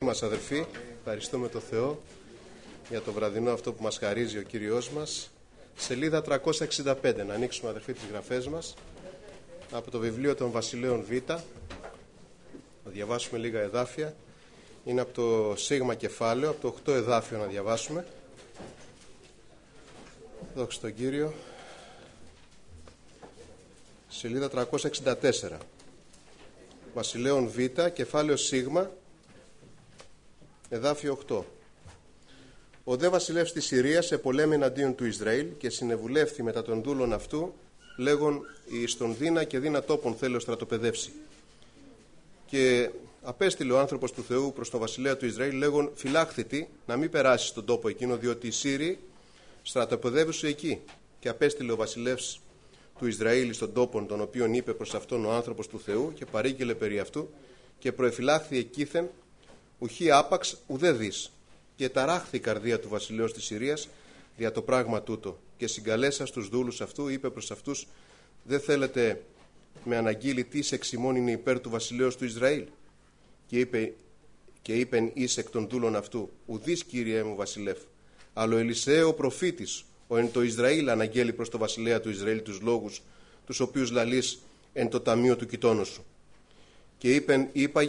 μας αδερφοί, ευχαριστούμε τον Θεό για το βραδινό αυτό που μας χαρίζει ο Κύριος μας. Σελίδα 365, να ανοίξουμε αδερφοί τις γραφές μας από το βιβλίο των Βασιλέων Β. Να διαβάσουμε λίγα εδάφια. Είναι από το Σίγμα κεφάλαιο, από το 8 εδάφιο να διαβάσουμε. Δόξα τον Κύριο. Σελίδα 364. Βασιλέων Β, κεφάλαιο Σίγμα, εδάφιο 8. Ο δε βασιλεύς της Συρίας επολέμη εναντίον του Ισραήλ και συνεβουλεύθη μετά των δούλων αυτού, λέγον εις τον Δίνα και Δίνα τόπον θέλω στρατοπεδεύσει. Και απέστειλε ο άνθρωπος του Θεού προς τον βασιλέα του Ισραήλ, λέγον φυλάχθητη να μην περάσει στον τόπο εκείνο, διότι οι Σύριοι στρατοπεδεύουσαν εκεί. Και απέστειλε ο βασιλεύς του Ισραήλ στον τόπον, τον οποίον είπε προς αυτόν ο άνθρωπος του Θεού, και παρήγγειλε περί αυτού, και προεφυλάχθη εκείθεν, ουχή άπαξ ουδέ δις. Και ταράχθη η καρδία του βασιλέως της Συρίας δια το πράγμα τούτο. Και συγκαλέσα στους δούλους αυτού, είπε προς αυτούς, δεν θέλετε με αναγγείλει τι εξημών είναι υπέρ του βασιλέως του Ισραήλ. Και είπεν εις εκ των δούλων αυτού, ουδείς κύριε μου βασιλεύ, αλλά ο Ελισέ ο προφήτης, ο εν το Ισραήλ αναγγέλει προς το βασιλέα του Ισραήλ τους λόγους, τους οποίους λαλείς εν το ταμείο του κοιτώνος σου. Και είπεν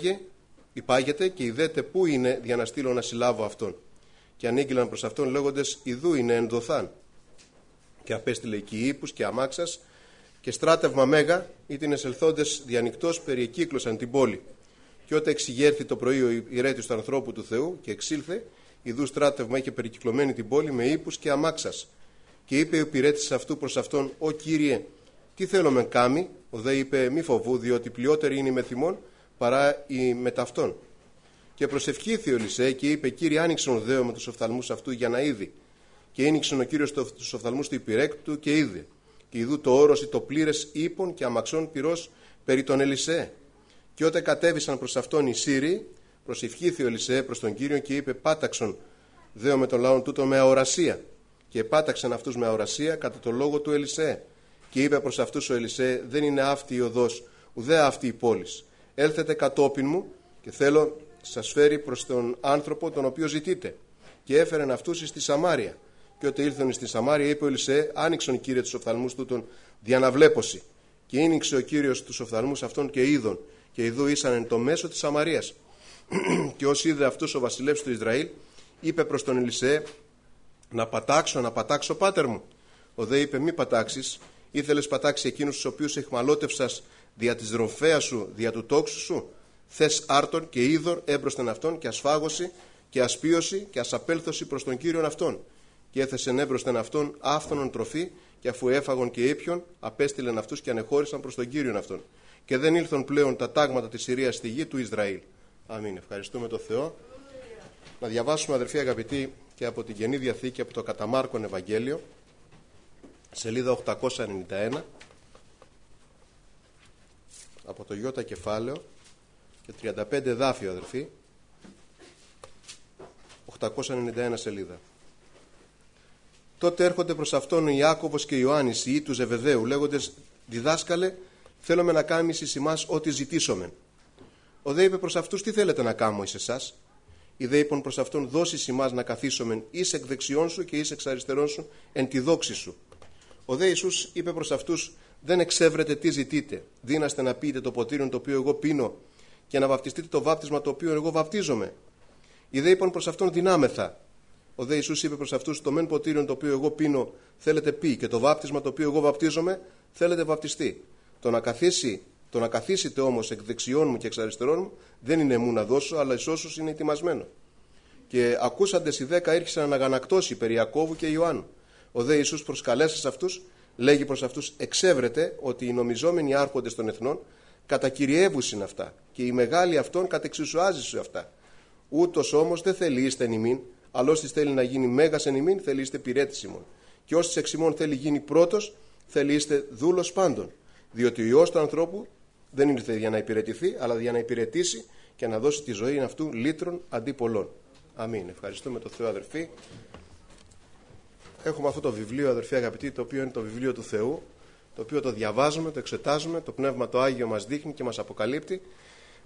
υπάγεται και ειδέτε πού είναι για να στείλω να συλλάβω αυτόν. Και ανήγγειλαν προς αυτόν λέγοντες ιδού είναι εν Δοθάν. Και απέστειλε εκεί ύπους και αμάξας και στράτευμα μέγα, ή την εσελθόντες διανυκτός περιεκύκλωσαν την πόλη. Και όταν εξηγέρθη το πρωί ο ηρέτης του ανθρώπου του Θεού και εξήλθε, ιδού στράτευμα είχε περικυκλωμένη την πόλη με ύπους και αμάξας. Και είπε ο υπηρέτης αυτού προς αυτόν, «Ω Κύριε, τι θέλω μεν κάμει?» Ο δε είπε, «Μη φοβού, διότι πλειότερη είναι η μεθυμών παρά η μεταυτόν». Και προσευχήθη ο Ελισέ και είπε, «Κύριε, άνοιξον ο δέο με τους οφθαλμούς αυτού για να είδει». Και άνοιξαν ο Κύριος τους οφθαλμούς του υπηρέκτου και είδε. Και ειδού το όρος το πλήρες ύπων και αμαξών πυρός περί τον Ελισέ. Και όταν κατέβησαν προς αυτόν οι Σύριοι, προσευχήθη ο Ελισέ προς τον Κύριο και είπε, «Πάταξον δέο με τον λαόν τούτο με αορασία». Και πάταξαν αυτούς με αορασία κατά το λόγο του Ελισέ. Και είπε προς αυτούς ο Ελισέ, «Δεν είναι αυτή η οδός, ουδέ αυτή η πόλης. Έλθετε κατόπιν μου και θέλω σας φέρει προς τον άνθρωπο τον οποίο ζητείτε». Και έφεραν αυτούς εις τη Σαμάρια. Και όταν ήλθαν στη Σαμάρια, είπε ο Ελισέ, «Άνοιξον Κύριε τους οφθαλμούς τούτων διαναβλέπωση». Και άνοιξε ο Κύριος τους οφθαλμούς αυτών και είδον. Και ειδού ήσαν εν το μέσο της Σαμαρίας. Και ως είδε αυτούς ο βασιλεύς του Ισραήλ, είπε προς τον Ελισέ, «Να πατάξω πάτερ μου». Ο δε είπε, «Μη πατάξεις, ήθελες πατάξει εκείνους τους οποίους εχμαλώτευσας δια της ρομφέας σου, δια του τόξου σου. Θες άρτον και είδωρ έμπροσθεν αυτόν και ασφάγωση και ασπίωση και ασαπέλθωση προς τον Κύριον αυτόν. Και έθεσεν έμπροσθεν αυτόν άφθονον τροφή, και αφού έφαγον και ήπιον, απέστειλεν αυτούς και ανεχώρησαν προς τον Κύριον αυτόν. Και δεν ήλθον πλέον τα τάγματα της Συρίας στη γη του Ισραήλ. Αμήν. Ευχαριστούμε τον Θεό. Να διαβάσουμε, αδερφοί αγαπητοί, και από την Καινή Διαθήκη, από το κατά Μάρκον Ευαγγέλιο, σελίδα 891, από το Ιώτα κεφάλαιο και 35 εδάφιο, αδερφοί, 891 σελίδα. Τότε έρχονται προς αυτόν ο Ιάκωβος και Ιωάννης, οι του Ζεβεδαίου, λέγοντες, «Διδάσκαλε, θέλουμε να κάμεις εις ημάς ό,τι ζητήσομεν». Ο δε είπε προς αυτούς, «Τι θέλετε να κάμω εις εσάς?» Οι δε είπαν προς αυτόν, «Δώσεις ημάς να καθίσομεν εις εκ δεξιών σου και εις εξ αριστερών σου εν τη δόξη σου». Ο δε Ιησούς είπε προς αυτούς, «Δεν εξεύρετε τι ζητείτε. Δύναστε να πείτε το ποτήριον το οποίο εγώ πίνω και να βαπτιστείτε το βάπτισμα το οποίο εγώ βαπτίζομαι?» Οι δε είπαν προς αυτόν, «Δυνάμεθα». Ο δε Ιησούς είπε προς αυτούς, «Το μεν ποτήριον το οποίο εγώ πίνω θέλετε πει, και το βάπτισμα το οποίο εγώ βαπτίζομαι θέλετε βαπτιστεί. Το να καθίσετε όμως εκ δεξιών μου και εξ αριστερών μου δεν είναι μου να δώσω, αλλά εις όσους είναι ετοιμασμένο». Και ακούσαντες οι 10 ήρχισαν να αναγανακτώσει περί Ιακώβου και Ιωάννου. Ο δε Ιησούς προσκαλέσας αυτούς, λέγει προς αυτούς, «Εξεύρετε ότι οι νομιζόμενοι άρχοντες των εθνών κατακυριεύουσιν αυτά, και οι μεγάλοι αυτών κατεξουσουάζησουν αυτά. Ούτως όμως δεν θέλει είστε εν ημίν, αλλά όσοι θέλει να γίνει μέγας εν ημίν, θέλει είστε πυρέτης ημών. Και όσοι εξ ημών θέλει γίνει πρώτος, θέλει είστε δούλος πάντων. Διότι ο Υιός του ανθρώπου δεν ήρθε για να υπηρετηθεί, αλλά για να υπηρετήσει και να δώσει τη ζωή αυτού λύτρων αντί πολλών». Αμήν. Ευχαριστούμε τον Θεό, αδερφοί. Έχουμε αυτό το βιβλίο, αδερφοί αγαπητοί, το οποίο είναι το βιβλίο του Θεού, το οποίο το διαβάζουμε, το εξετάζουμε, το Πνεύμα το Άγιο μας δείχνει και μας αποκαλύπτει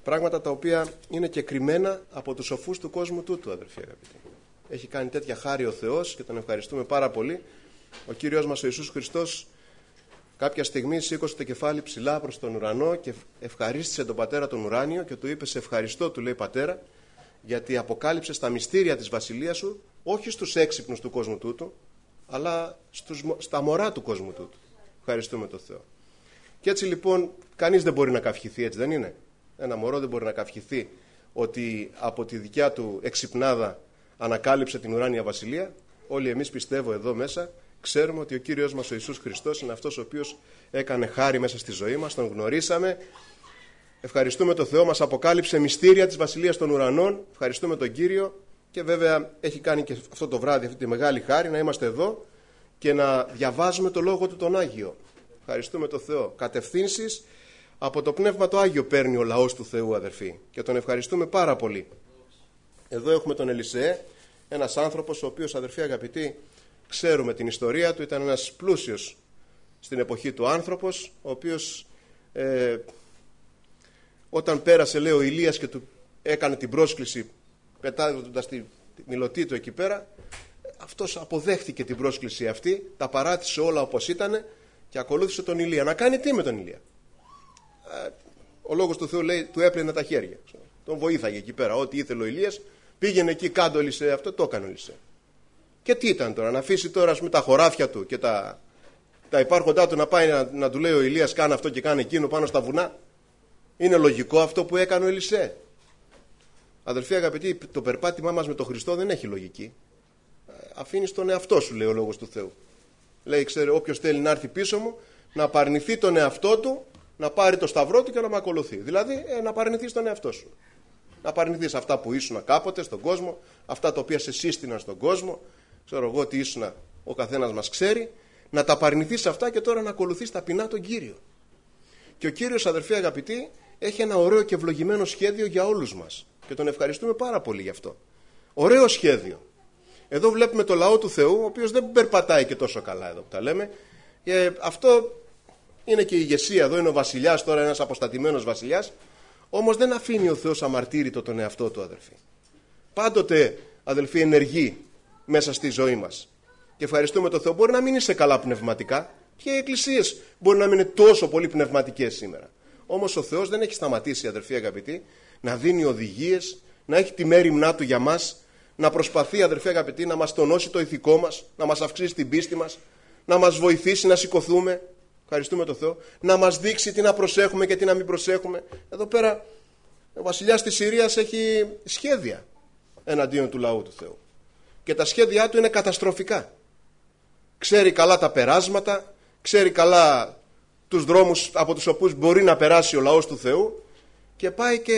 Πράγματα τα οποία είναι και κρυμμένα από τους σοφούς του κόσμου τούτου, αδερφοί αγαπητοί. Έχει κάνει τέτοια χάρη ο Θεός και τον ευχαριστούμε πάρα πολύ. Ο Κύριος μας ο Ιησούς Χριστός κάποια στιγμή σήκωσε το κεφάλι ψηλά προς τον ουρανό και ευχαρίστησε τον Πατέρα τον ουράνιο και του είπε: σε ευχαριστώ, του λέει, Πατέρα, γιατί αποκάλυψες τα μυστήρια της βασιλείας σου, όχι στους έξυπνους του κόσμου τούτου, αλλά στα μωρά του κόσμου τούτου. Ευχαριστούμε τον Θεό. Και έτσι λοιπόν κανείς δεν μπορεί να καυχηθεί, έτσι δεν είναι? Ένα μωρό δεν μπορεί να καυχηθεί ότι από τη δικιά του εξυπνάδα ανακάλυψε την ουράνια βασιλεία. Όλοι εμείς, πιστεύω, εδώ μέσα ξέρουμε ότι ο Κύριος μας ο Ιησούς Χριστός είναι αυτός ο οποίος έκανε χάρη μέσα στη ζωή μας, τον γνωρίσαμε. Ευχαριστούμε τον Θεό, μας αποκάλυψε μυστήρια της βασιλείας των ουρανών. Ευχαριστούμε τον Κύριο και βέβαια έχει κάνει και αυτό το βράδυ αυτή τη μεγάλη χάρη να είμαστε εδώ και να διαβάζουμε το Λόγο του τον Άγιο. Ευχαριστούμε τον Θεό. Κατευθύνσεις από το Πνεύμα το Άγιο παίρνει ο λαός του Θεού, αδερφοί, και τον ευχαριστούμε πάρα πολύ. Εδώ έχουμε τον Ελισεέ, ένας άνθρωπος ο οποίος, αδερφοί αγαπητοί, ξέρουμε την ιστορία του, ήταν ένας πλούσιος στην εποχή του άνθρωπος, ο οποίος όταν πέρασε, λέει, ο Ηλίας και του έκανε την πρόσκληση πετάζοντας τη μιλωτή του εκεί πέρα, αυτός αποδέχτηκε την πρόσκληση αυτή, τα παράτησε όλα όπως ήταν και ακολούθησε τον Ηλία. Να κάνει τι με τον Ηλία? Ο λόγος του Θεού λέει του έπλαινε τα χέρια, τον βοήθαγε εκεί πέρα, ό,τι ήθελε ο Ηλίας, πήγαινε εκεί κάτω Ελισέ, αυτό το έκανε ο Ελισέ. Και τι ήταν τώρα, να αφήσει τώρα, ας πούμε, τα χωράφια του και τα υπάρχοντά του να πάει να του λέει ο Ηλίας κάνε αυτό και κάνε εκείνο πάνω στα βουνά? Είναι λογικό αυτό που έκανε ο Ελισέ? Αδελφοί αγαπητοί, το περπάτημά μας με τον Χριστό δεν έχει λογική. Αφήνεις τον εαυτό σου, λέει ο λόγος του Θεού. Λέει, ξέρει, όποιος θέλει να έρθει πίσω μου, να απαρνηθεί τον εαυτό του, να πάρει το σταυρό του και να με ακολουθεί. Δηλαδή, να απαρνηθείς τον εαυτό σου. Να απαρνηθείς αυτά που ήσουν κάποτε στον κόσμο, αυτά τα οποία σε σύστηναν στον κόσμο, ξέρω εγώ τι ήσουν, ο καθένας μας ξέρει, να τα απαρνηθείς αυτά και τώρα να ακολουθείς ταπεινά τον Κύριο. Και ο Κύριος, αδερφοί αγαπητοί, έχει ένα ωραίο και ευλογημένο σχέδιο για όλους μας και τον ευχαριστούμε πάρα πολύ γι' αυτό. Ωραίο σχέδιο. Εδώ βλέπουμε το λαό του Θεού, ο οποίος δεν περπατάει και τόσο καλά εδώ που τα λέμε. Αυτό είναι και η ηγεσία. Εδώ είναι ο βασιλιάς, τώρα ένας αποστατημένος βασιλιάς. Όμως δεν αφήνει ο Θεός αμαρτύρητο τον εαυτό του, αδελφοί. Πάντοτε, αδελφοί, ενεργεί μέσα στη ζωή μας. Και ευχαριστούμε τον Θεό. Μπορεί να μην είσαι καλά πνευματικά και οι εκκλησίες μπορεί να μην είναι τόσο πολύ πνευματικές σήμερα. Όμως ο Θεός δεν έχει σταματήσει, αδελφοί αγαπητοί, να δίνει οδηγίες, να έχει τη μέριμνά του για μας, να προσπαθεί, αδελφοί αγαπητοί, να μας τονώσει το ηθικό μας, να μας αυξήσει την πίστη μας, να μας βοηθήσει να σηκωθούμε. Ευχαριστούμε τον Θεό. Να μας δείξει τι να προσέχουμε και τι να μην προσέχουμε. Εδώ πέρα ο βασιλιάς της Συρίας έχει σχέδια εναντίον του λαού του Θεού. Και τα σχέδιά του είναι καταστροφικά. Ξέρει καλά τα περάσματα, ξέρει καλά τους δρόμους από τους οποίους μπορεί να περάσει ο λαός του Θεού και πάει και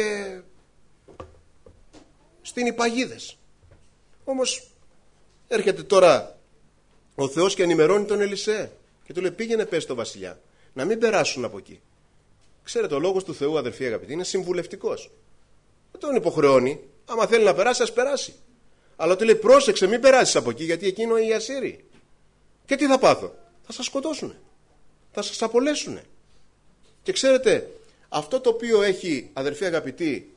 στείνει παγίδες. Όμως έρχεται τώρα ο Θεός και ενημερώνει τον Ελισέ και του λέει πήγαινε πες στο βασιλιά να μην περάσουν από εκεί. Ξέρετε, ο λόγος του Θεού, αδελφοί αγαπητοί, είναι συμβουλευτικός. Δεν τον υποχρεώνει. Άμα θέλει να περάσει, ας περάσει. Αλλά του λέει πρόσεξε, μην περάσεις από εκεί, γιατί εκεί είναι οι Ασσύριοι. Και τι θα πάθω? Θα σας σκοτώσουν. Θα σας απολέσουν. Και ξέρετε, αυτό το οποίο έχει, αδελφοί αγαπητοί,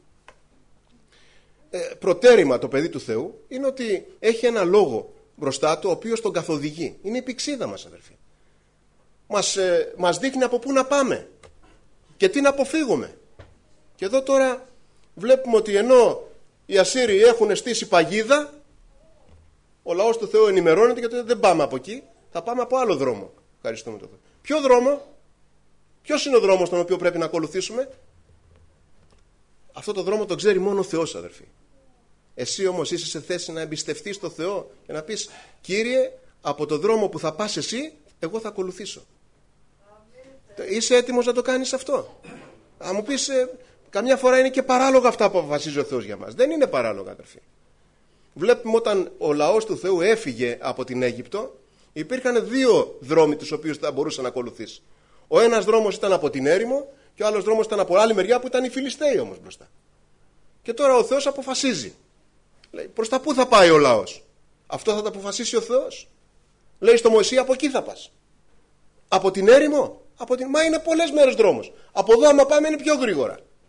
προτέρημα το παιδί του Θεού, είναι ότι έχει ένα λόγο μπροστά του, ο οποίος τον καθοδηγεί. Είναι η πηξίδα μας, αδελφοί. Μας δείχνει από πού να πάμε και τι να αποφύγουμε. Και εδώ τώρα βλέπουμε ότι ενώ οι Ασσύριοι έχουν στήσει παγίδα, ο λαός του Θεού ενημερώνεται γιατί δεν πάμε από εκεί, θα πάμε από άλλο δρόμο. Ευχαριστούμε τον Θεό. Ποιο δρόμο? Ποιος είναι ο δρόμος τον οποίο πρέπει να ακολουθήσουμε? Αυτό το δρόμο τον ξέρει μόνο ο Θεός, αδερφοί. Εσύ όμως είσαι σε θέση να εμπιστευτείς τον Θεό και να πεις Κύριε, από το δρόμο που θα πας εσύ, εγώ θα ακολουθήσω. Είσαι έτοιμος να το κάνεις αυτό? Αν μου πεις, καμιά φορά είναι και παράλογα αυτά που αποφασίζει ο Θεός για μας. Δεν είναι παράλογα, αδερφοί. Βλέπουμε όταν ο λαός του Θεού έφυγε από την Αίγυπτο, υπήρχαν δύο δρόμοι τους οποίους θα μπορούσε να ακολουθήσει. Ο ένας δρόμος ήταν από την έρημο και ο άλλος δρόμος ήταν από άλλη μεριά που ήταν οι Φιλιστέοι όμως μπροστά. Και τώρα ο Θεός αποφασίζει. Λέει, προς τα πού θα πάει ο λαός? Αυτό θα το αποφασίσει ο Θεός. Λέει στο Μωυσή, από εκεί θα πας. Από την έρημο? Μα είναι πολλές μέρες δρόμος. Από εδώ άμα πάμε είναι πιο γρήγορα.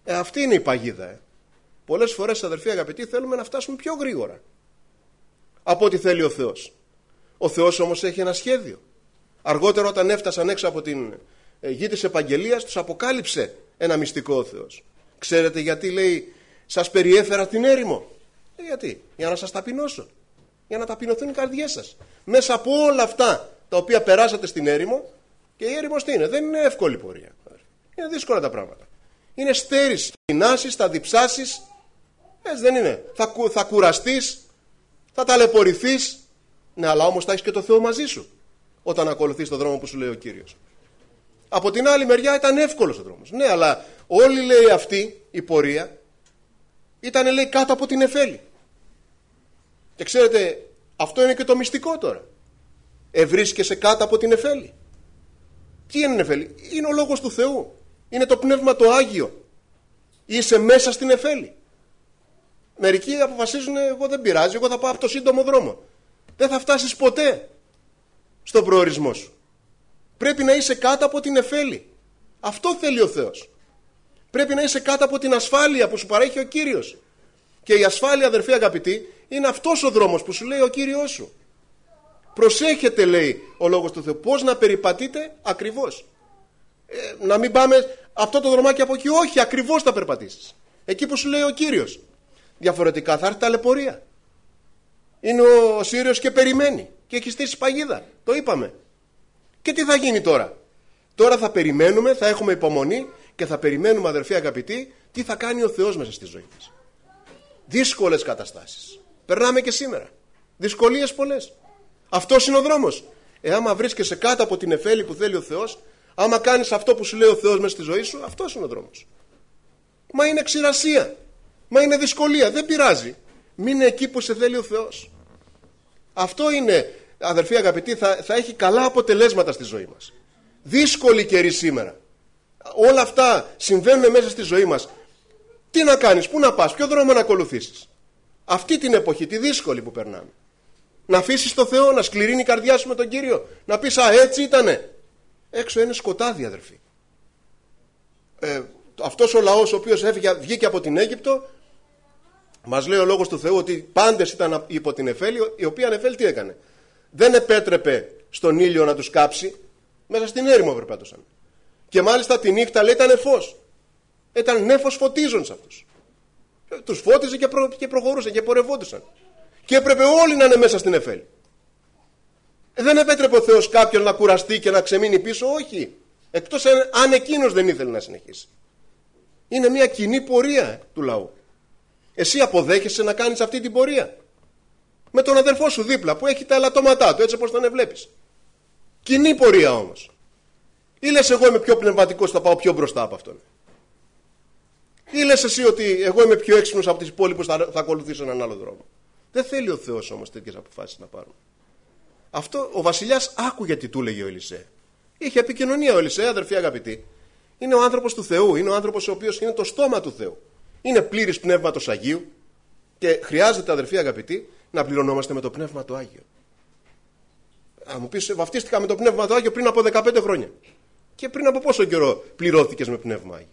Αυτή είναι η παγίδα. Πολλές φορές, αδερφοί αγαπητοί, θέλουμε να φτάσουμε πιο γρήγορα από ό,τι θέλει ο Θεός. Ο Θεός όμως έχει ένα σχέδιο. Αργότερα, όταν έφτασαν έξω από την γη της επαγγελίας, τους αποκάλυψε ένα μυστικό ο Θεός. Ξέρετε γιατί, λέει, σας περιέφερα την έρημο? Γιατί? Για να σας ταπεινώσω. Για να ταπεινωθούν οι καρδιές σας. Μέσα από όλα αυτά τα οποία περάσατε στην έρημο, και η έρημος τι είναι? Δεν είναι εύκολη πορεία. Είναι δύσκολα τα πράγματα. Είναι στέρηση. Θα πεινάσεις, θα διψάσεις. Έτσι δεν είναι? Θα κουραστείς, θα ταλαιπωρηθείς. Ναι, αλλά όμως θα έχεις και το Θεό μαζί σου όταν ακολουθείς τον δρόμο που σου λέει ο Κύριος. Από την άλλη μεριά ήταν εύκολος ο δρόμος. Ναι, αλλά όλη, λέει, αυτή η πορεία ήταν, λέει, κάτω από την νεφέλη. Και ξέρετε, αυτό είναι και το μυστικό τώρα. Βρίσκεσαι κάτω από την νεφέλη. Τι είναι η νεφέλη? Είναι ο Λόγος του Θεού. Είναι το Πνεύμα το Άγιο. Είσαι μέσα στην νεφέλη. Μερικοί αποφασίζουν, εγώ δεν πειράζει, εγώ θα πάω από το σύντομο δρόμο. Δεν θα φτάσεις ποτέ στον προορισμό σου. Πρέπει να είσαι κάτω από την νεφέλη. Αυτό θέλει ο Θεός. Πρέπει να είσαι κάτω από την ασφάλεια που σου παρέχει ο Κύριος. Και η ασφάλεια, αδερφοί αγαπητοί, είναι αυτός ο δρόμος που σου λέει ο Κύριος σου. Προσέχετε, λέει ο Λόγος του Θεού, πώς να περιπατείτε ακριβώς. Να μην πάμε αυτό το δρομάκι από εκεί. Όχι, ακριβώς θα περπατήσεις εκεί που σου λέει ο Κύριος. Διαφορετικά θα έρθει ταλαιπωρία. Είναι ο Σύριος και περιμένει και έχει στήσει παγίδα. Το είπαμε. Και τι θα γίνει τώρα? Τώρα θα περιμένουμε, θα έχουμε υπομονή και θα περιμένουμε, αδερφοί αγαπητοί, τι θα κάνει ο Θεός μέσα στη ζωή μας. Δύσκολες καταστάσεις περνάμε και σήμερα. Δυσκολίες πολλές. Αυτός είναι ο δρόμος. Άμα βρίσκεσαι κάτω από την νεφέλη που θέλει ο Θεός, άμα κάνεις αυτό που σου λέει ο Θεός μέσα στη ζωή σου, αυτός είναι ο δρόμος. Μα είναι ξηρασία, μα είναι δυσκολία, δεν πειράζει. Μείνε εκεί που σε θέλει ο Θεός. Αυτό είναι, αδερφοί αγαπητοί, θα έχει καλά αποτελέσματα στη ζωή μας. Δύσκολη καιρή σήμερα. Όλα αυτά συμβαίνουν μέσα στη ζωή μας. Τι να κάνεις, πού να πας, ποιο δρόμο να ακολουθήσεις? Αυτή την εποχή, τη δύσκολη που περνάμε. Να αφήσεις το Θεό, να σκληρύνει η καρδιά σου με τον Κύριο, να πεις, α, έτσι ήτανε. Έξω είναι σκοτάδι, αδερφοί. Αυτός ο λαός ο οποίος βγήκε από την Αίγυπτο, μας λέει ο Λόγος του Θεού ότι πάντες ήταν υπό την νεφέλη, η οποία νεφέλη τι έκανε? Δεν επέτρεπε στον ήλιο να τους κάψει, μέσα στην έρημο περπάτωσαν. Και μάλιστα τη νύχτα, λέει, ήταν φως. Ήταν νέφος φωτίζων σε αυτούς. Τους φώτιζε και προχωρούσαν και πορευόντουσαν. Και έπρεπε όλοι να είναι μέσα στην νεφέλη. Δεν επέτρεπε ο Θεός κάποιον να κουραστεί και να ξεμείνει πίσω, όχι. Εκτός αν εκείνος δεν ήθελε να συνεχίσει. Είναι μια κοινή πορεία του λαού. Εσύ αποδέχεσαι να κάνεις αυτή την πορεία? Με τον αδερφό σου δίπλα που έχει τα ελαττώματά του, έτσι όπως τον βλέπεις. Κοινή πορεία όμως. Ή λες εγώ είμαι πιο πνευματικός, θα πάω πιο μπροστά από αυτόν? Ή λες εσύ ότι εγώ είμαι πιο έξυπνος από τις υπόλοιπους, θα ακολουθήσω έναν άλλο δρόμο? Δεν θέλει ο Θεός όμως τέτοιες αποφάσεις να πάρουν. Αυτό ο βασιλιάς άκουγε τι του έλεγε ο Ελισέα. Είχε επικοινωνία ο Ελισέα, αδερφοί αγαπητοί. Είναι ο άνθρωπος του Θεού, είναι ο άνθρωπος ο οποίος είναι το στόμα του Θεού. Είναι πλήρης Πνεύματος Αγίου και χρειάζεται, αδερφοί αγαπητοί, να πληρωνόμαστε με το Πνεύμα το Άγιο. Αν μου πεις, βαφτίστηκα με το Πνεύμα το Άγιο πριν από 15 χρόνια. Και πριν από πόσο καιρό πληρώθηκες με Πνεύμα Άγιο?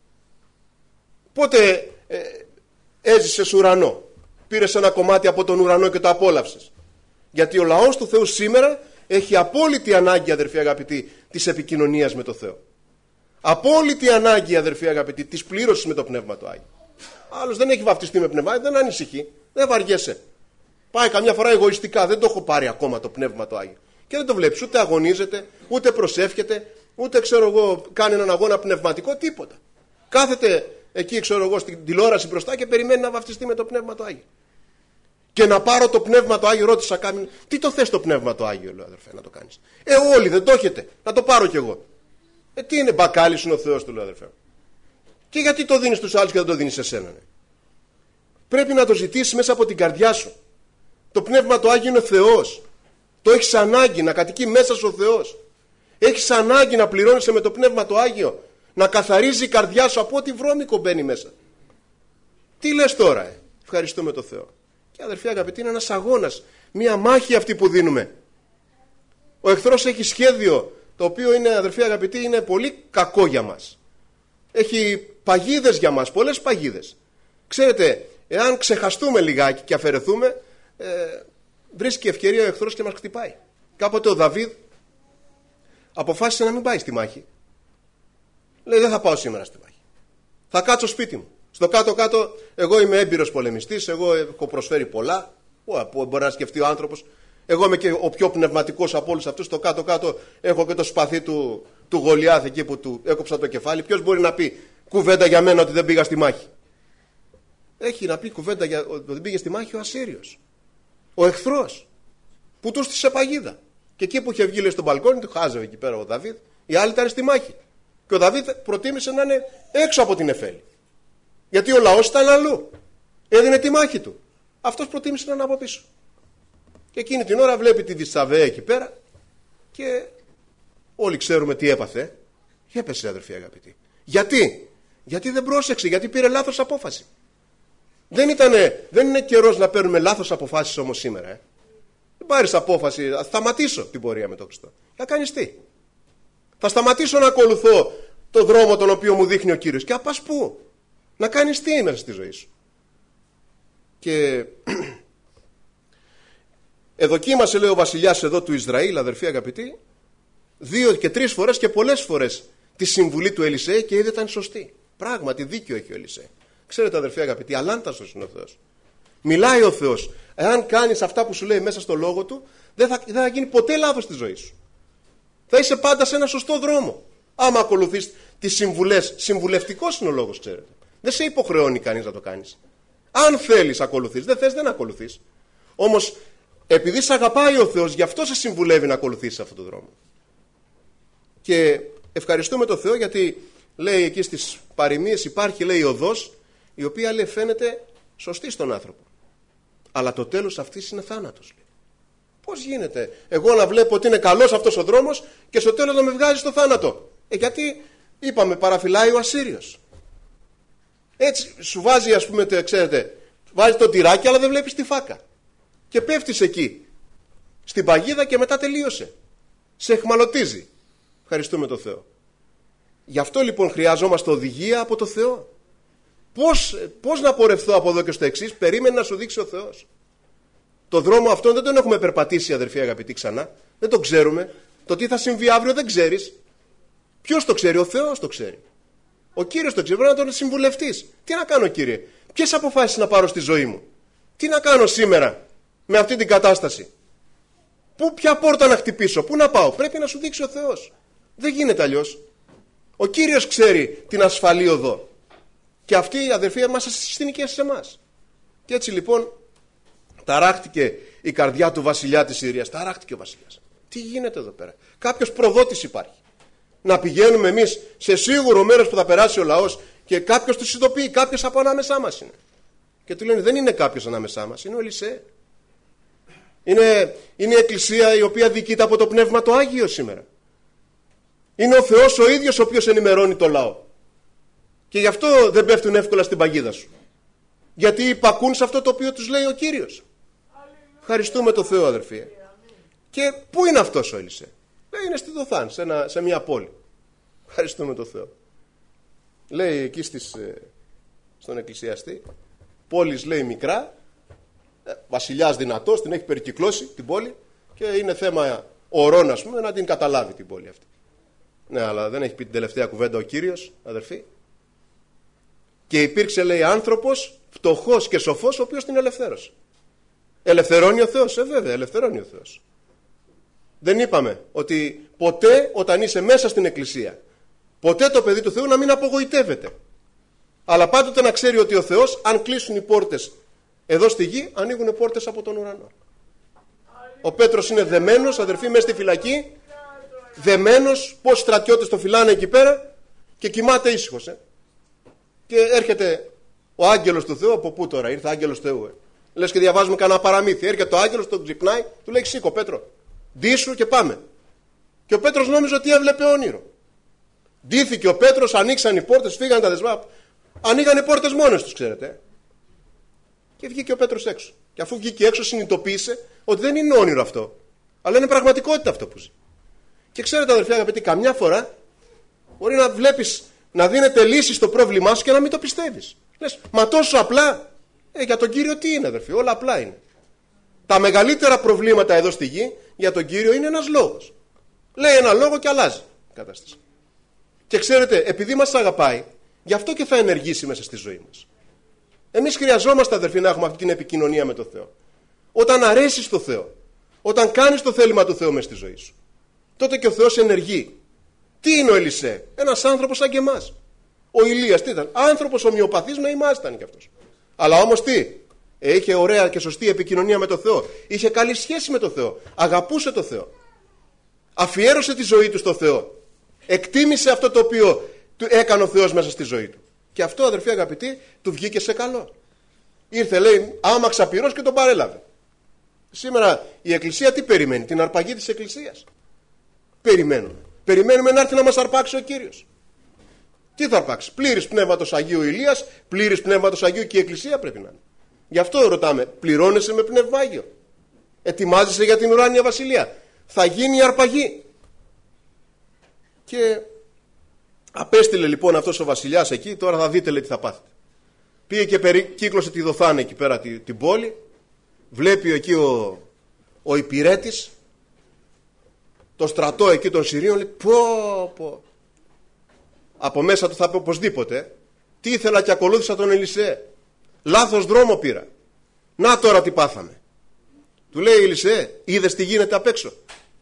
Πότε έζησες ουρανό? Πήρες ένα κομμάτι από τον ουρανό και το απόλαυσες? Γιατί ο λαός του Θεού σήμερα έχει απόλυτη ανάγκη, αδερφοί αγαπητοί, της επικοινωνίας με το Θεό. Απόλυτη ανάγκη, αδερφοί αγαπητοί, της πλήρωσης με το Πνεύμα το Άγιο. Άλλος δεν έχει βαφτιστεί με Πνεύμα, δεν ανησυχεί, δεν βαριέσαι. Πάει καμιά φορά εγωιστικά, δεν το έχω πάρει ακόμα το Πνεύμα το Άγιο. Και δεν το βλέπεις, ούτε αγωνίζεται, ούτε προσεύχεται, ούτε ξέρω εγώ κάνει έναν αγώνα πνευματικό, τίποτα. Κάθεται εκεί, ξέρω εγώ, στην τηλεόραση μπροστά και περιμένει να βαφτιστεί με το Πνεύμα το Άγιο. Και να πάρω το Πνεύμα το Άγιο, ρώτησα κάποιον, τι το θες το Πνεύμα το Άγιο, λέω, αδερφέ, να το κάνεις? Όλοι δεν το έχετε, να το πάρω κι εγώ. Τι είναι, μπακάλις είναι ο Θεός, του λέω, αδερφέ. Και γιατί το δίνεις στους άλλους και δεν το δίνεις σε σένα? Ναι. Πρέπει να το ζητήσεις μέσα από την καρδιά σου. Το Πνεύμα το Άγιο είναι ο Θεός. Το έχεις ανάγκη να κατοικεί μέσα σου ο Θεός. Έχεις ανάγκη να πληρώνεσαι με το Πνεύμα το Άγιο, να καθαρίζει η καρδιά σου από ό,τι βρώμικο μπαίνει μέσα. Τι λες τώρα? Ευχαριστούμε το Θεό. Και αδερφοί αγαπητοί, είναι ένας αγώνας, μια μάχη αυτή που δίνουμε. Ο εχθρός έχει σχέδιο, το οποίο είναι, αδερφοί αγαπητοί, είναι πολύ κακό για μας. Έχει παγίδες για μας, πολλές παγίδες. Ξέρετε, εάν ξεχαστούμε λιγάκι και αφαιρεθούμε, βρίσκει ευκαιρία ο εχθρός και μας χτυπάει. Κάποτε ο Δαβίδ αποφάσισε να μην πάει στη μάχη. Λέει, δεν θα πάω σήμερα στη μάχη. Θα κάτσω σπίτι μου. Στο κάτω-κάτω, εγώ είμαι έμπειρος πολεμιστής, εγώ έχω προσφέρει πολλά. Μπορεί να σκεφτεί ο άνθρωπος. Εγώ είμαι και ο πιο πνευματικός από όλους αυτούς. Στο κάτω-κάτω έχω και το σπαθί του Γολιάθ εκεί που του έκοψα το κεφάλι. Ποιος μπορεί να πει κουβέντα για μένα ότι δεν πήγα στη μάχη? Έχει να πει κουβέντα για ότι δεν πήγε στη μάχη ο Ασσύριος, ο εχθρός που του στήσε παγίδα. Και εκεί που είχε βγει, λέει, στον μπαλκόνι, του χάζευε εκεί πέρα ο Δαβίδ. Οι άλλοι ήταν στη μάχη. Και ο Δαβίδ προτίμησε να είναι έξω από την Νεφέλη. Γιατί ο λαός ήταν αλλού. Έδινε τη μάχη του. Αυτός προτίμησε να είναι από πίσω. Και εκείνη την ώρα βλέπει τη Βυσσαβέα εκεί πέρα και όλοι ξέρουμε τι έπαθε. Και έπεσε, αδερφοί αγαπητοί. Γιατί δεν πρόσεξε, γιατί πήρε λάθος απόφαση. Δεν είναι καιρός να παίρνουμε λάθος αποφάσεις όμως σήμερα. Δεν πάρεις απόφαση, θα σταματήσω την πορεία με τον Χριστό. Θα κάνεις τι? Θα σταματήσω να ακολουθώ τον δρόμο τον οποίο μου δείχνει ο Κύριος. Και πας πού? Να κάνεις τι μέσα στη ζωή σου? Και εδοκίμασε, λέει, ο βασιλιάς εδώ του Ισραήλ, αδερφοί αγαπητοί, 2 και 3 φορές και πολλές φορές τη συμβουλή του Ελισέ και είδε ήταν σωστή. Πράγματι δίκιο έχει ο Ελισέ. Ξέρετε, αδερφοί αγαπητοί, αλάνταστος είναι ο Θεός. Μιλάει ο Θεός. Εάν κάνεις αυτά που σου λέει μέσα στο λόγο του, δεν θα γίνει ποτέ λάθος στη ζωή σου. Θα είσαι πάντα σε ένα σωστό δρόμο. Άμα ακολουθείς τις συμβουλές, συμβουλευτικός είναι ο λόγος, ξέρετε. Δεν σε υποχρεώνει κανείς να το κάνεις. Αν θέλεις ακολουθείς, δεν θες δεν ακολουθείς. Όμως επειδή σε αγαπάει ο Θεός, γι' αυτό σε συμβουλεύει να ακολουθήσεις αυτόν τον δρόμο. Και ευχαριστούμε τον Θεό, γιατί λέει εκεί στις παροιμίες υπάρχει, λέει, οδός η οποία, λέει, φαίνεται σωστή στον άνθρωπο. Αλλά το τέλος αυτής είναι θάνατος, λέει. Πώς γίνεται εγώ να βλέπω ότι είναι καλός αυτός ο δρόμος και στο τέλος να με βγάζει στο θάνατο? Γιατί είπαμε, παραφυλάει ο Ασσύριος. Έτσι σου βάζει, ας πούμε, ξέρετε, βάζει το τυράκι αλλά δεν βλέπεις τη φάκα. Και πέφτεις εκεί στην παγίδα και μετά τελείωσε. Σε εχμαλωτίζει. Ευχαριστούμε τον Θεό. Γι' αυτό λοιπόν χρειάζομαστε οδηγία από το Θεό. Πώς να πορευθώ από εδώ και στο εξής? Περίμενε να σου δείξει ο Θεός. Το δρόμο αυτόν δεν τον έχουμε περπατήσει, αδερφοί αγαπητοί, ξανά. Δεν το ξέρουμε. Το τι θα συμβεί αύριο δεν ξέρεις. Ποιος το ξέρει? Ο Θεός το ξέρει. Ο Κύριος το ξέρει. Πρέπει να τον συμβουλευτείς. Τι να κάνω, Κύριε? Ποιες αποφάσεις να πάρω στη ζωή μου? Τι να κάνω σήμερα με αυτή την κατάσταση? Ποια πόρτα να χτυπήσω? Πού να πάω? Πρέπει να σου δείξει ο Θεός. Δεν γίνεται αλλιώς. Ο Κύριος ξέρει την ασφαλή οδό. Και αυτή η αδερφή μας συστήνει και σε εμάς. Και έτσι λοιπόν ταράχτηκε η καρδιά του βασιλιά της Συρίας. Ταράχτηκε ο βασιλιάς. Τι γίνεται εδώ πέρα? Κάποιος προδότης υπάρχει. Να πηγαίνουμε εμείς σε σίγουρο μέρος που θα περάσει ο λαός και κάποιος τους ειδοποιεί. Κάποιος από ανάμεσά μας είναι. Και του λένε, δεν είναι κάποιος ανάμεσά μας, είναι ο Ελισέ. Είναι η εκκλησία η οποία διοικείται από το Πνεύμα το Άγιο σήμερα. Είναι ο Θεός ο ίδιος ο οποίος ενημερώνει το λαό. Και γι' αυτό δεν πέφτουν εύκολα στην παγίδα σου. Γιατί υπακούν σε αυτό το οποίο τους λέει ο Κύριος. Ευχαριστούμε το Θεό, αδερφοί. Και πού είναι αυτός ο Ελισέ? Είναι στη Δοθάν, σε μια πόλη. Ευχαριστούμε το Θεό. Λέει εκεί στον εκκλησιαστή, πόλης, λέει, μικρά, βασιλιάς δυνατός, την έχει περικυκλώσει την πόλη και είναι θέμα ορών, ας πούμε, να την καταλάβει την πόλη αυτή. Ναι, αλλά δεν έχει πει την τελευταία κουβέντα ο Κύριος, αδερφοί. Και υπήρξε, λέει, άνθρωπος φτωχός και σοφός, ο οποίος την ελευθέρωσε. Ελευθερώνει ο Θεός? Βέβαια, ελευθερώνει ο Θεός. Δεν είπαμε ότι ποτέ όταν είσαι μέσα στην εκκλησία, ποτέ το παιδί του Θεού να μην απογοητεύεται. Αλλά πάντοτε να ξέρει ότι ο Θεός, αν κλείσουν οι πόρτες εδώ στη γη, ανοίγουν πόρτες από τον ουρανό. Ο Πέτρος είναι δεμένος, αδερφοί, μέσα στη φυλακή. Δεμένος, πώς στρατιώτες το φυλάνε εκεί πέρα και κοιμάται ήσυχος. Και έρχεται ο άγγελος του Θεού. Από πού τώρα ήρθε άγγελος του Θεού? Λες και διαβάζουμε κανένα παραμύθι. Έρχεται ο άγγελος, τον ξυπνάει, του λέει, σήκω Πέτρο, ντύσου και πάμε. Και ο Πέτρος νόμιζε ότι έβλεπε όνειρο. Ντύθηκε ο Πέτρος, ανοίξαν οι πόρτες, φύγαν τα δεσμά. Ανοίγαν οι πόρτες μόνες τους, ξέρετε. Και βγήκε ο Πέτρος έξω. Και αφού βγήκε έξω, συνειδητοποίησε ότι δεν είναι όνειρο αυτό, αλλά είναι πραγματικότητα αυτό που ζει. Και ξέρετε, αδερφοί αγαπητοί, καμιά φορά μπορεί να βλέπεις να δίνεται λύση στο πρόβλημά σου και να μην το πιστεύεις. Λες, μα τόσο απλά. Για τον Κύριο τι είναι, αδερφοί? Όλα απλά είναι. Τα μεγαλύτερα προβλήματα εδώ στη γη για τον Κύριο είναι ένας λόγος. Λέει ένα λόγο και αλλάζει η κατάσταση. Και ξέρετε, επειδή μας αγαπάει, γι' αυτό και θα ενεργήσει μέσα στη ζωή μας. Εμείς χρειαζόμαστε, αδερφοί, να έχουμε αυτή την επικοινωνία με τον Θεό. Όταν αρέσεις στο Θεό, όταν κάνεις το θέλημα του Θεού μέσα στη ζωή σου, τότε και ο Θεός ενεργεί. Τι είναι ο Ελισέ? Ένας άνθρωπος σαν και εμάς. Ο Ηλίας τι ήταν? Άνθρωπος ομοιοπαθής με εμάς ήταν κι αυτός. Αλλά όμως τι? Είχε ωραία και σωστή επικοινωνία με τον Θεό. Είχε καλή σχέση με τον Θεό. Αγαπούσε τον Θεό. Αφιέρωσε τη ζωή του στο Θεό. Εκτίμησε αυτό το οποίο του έκανε ο Θεός μέσα στη ζωή του. Και αυτό, αδερφοί αγαπητοί, του βγήκε σε καλό. Ήρθε, λέει, άμαξα πυρός και τον παρέλαβε. Σήμερα η Εκκλησία τι περιμένει? Την αρπαγή της Εκκλησίας. Περιμένουμε να έρθει να μας αρπάξει ο Κύριος. Τι θα αρπάξει? Πλήρης Πνεύματος Αγίου Ηλίας, πλήρης Πνεύματος Αγίου και η Εκκλησία πρέπει να είναι. Γι' αυτό ρωτάμε, πληρώνεσαι με Πνεύμα Άγιο? Ετοιμάζεσαι για την ουράνια βασιλεία? Θα γίνει η αρπαγή. Και απέστειλε λοιπόν αυτός ο βασιλιάς εκεί, τώρα θα δείτε, λέει, τι θα πάθετε. Πήγε και περικύκλωσε τη Δοθάνη εκεί πέρα την πόλη. Βλέπει εκεί ο υπηρέτης το στρατό εκεί των Συρίων, λέει, πω. Από μέσα του θα πει οπωσδήποτε, τι ήθελα και ακολούθησα τον Ελισέ. Λάθος δρόμο πήρα. Να τώρα τι πάθαμε. Του λέει Ελισέ, είδες τι γίνεται απ' έξω?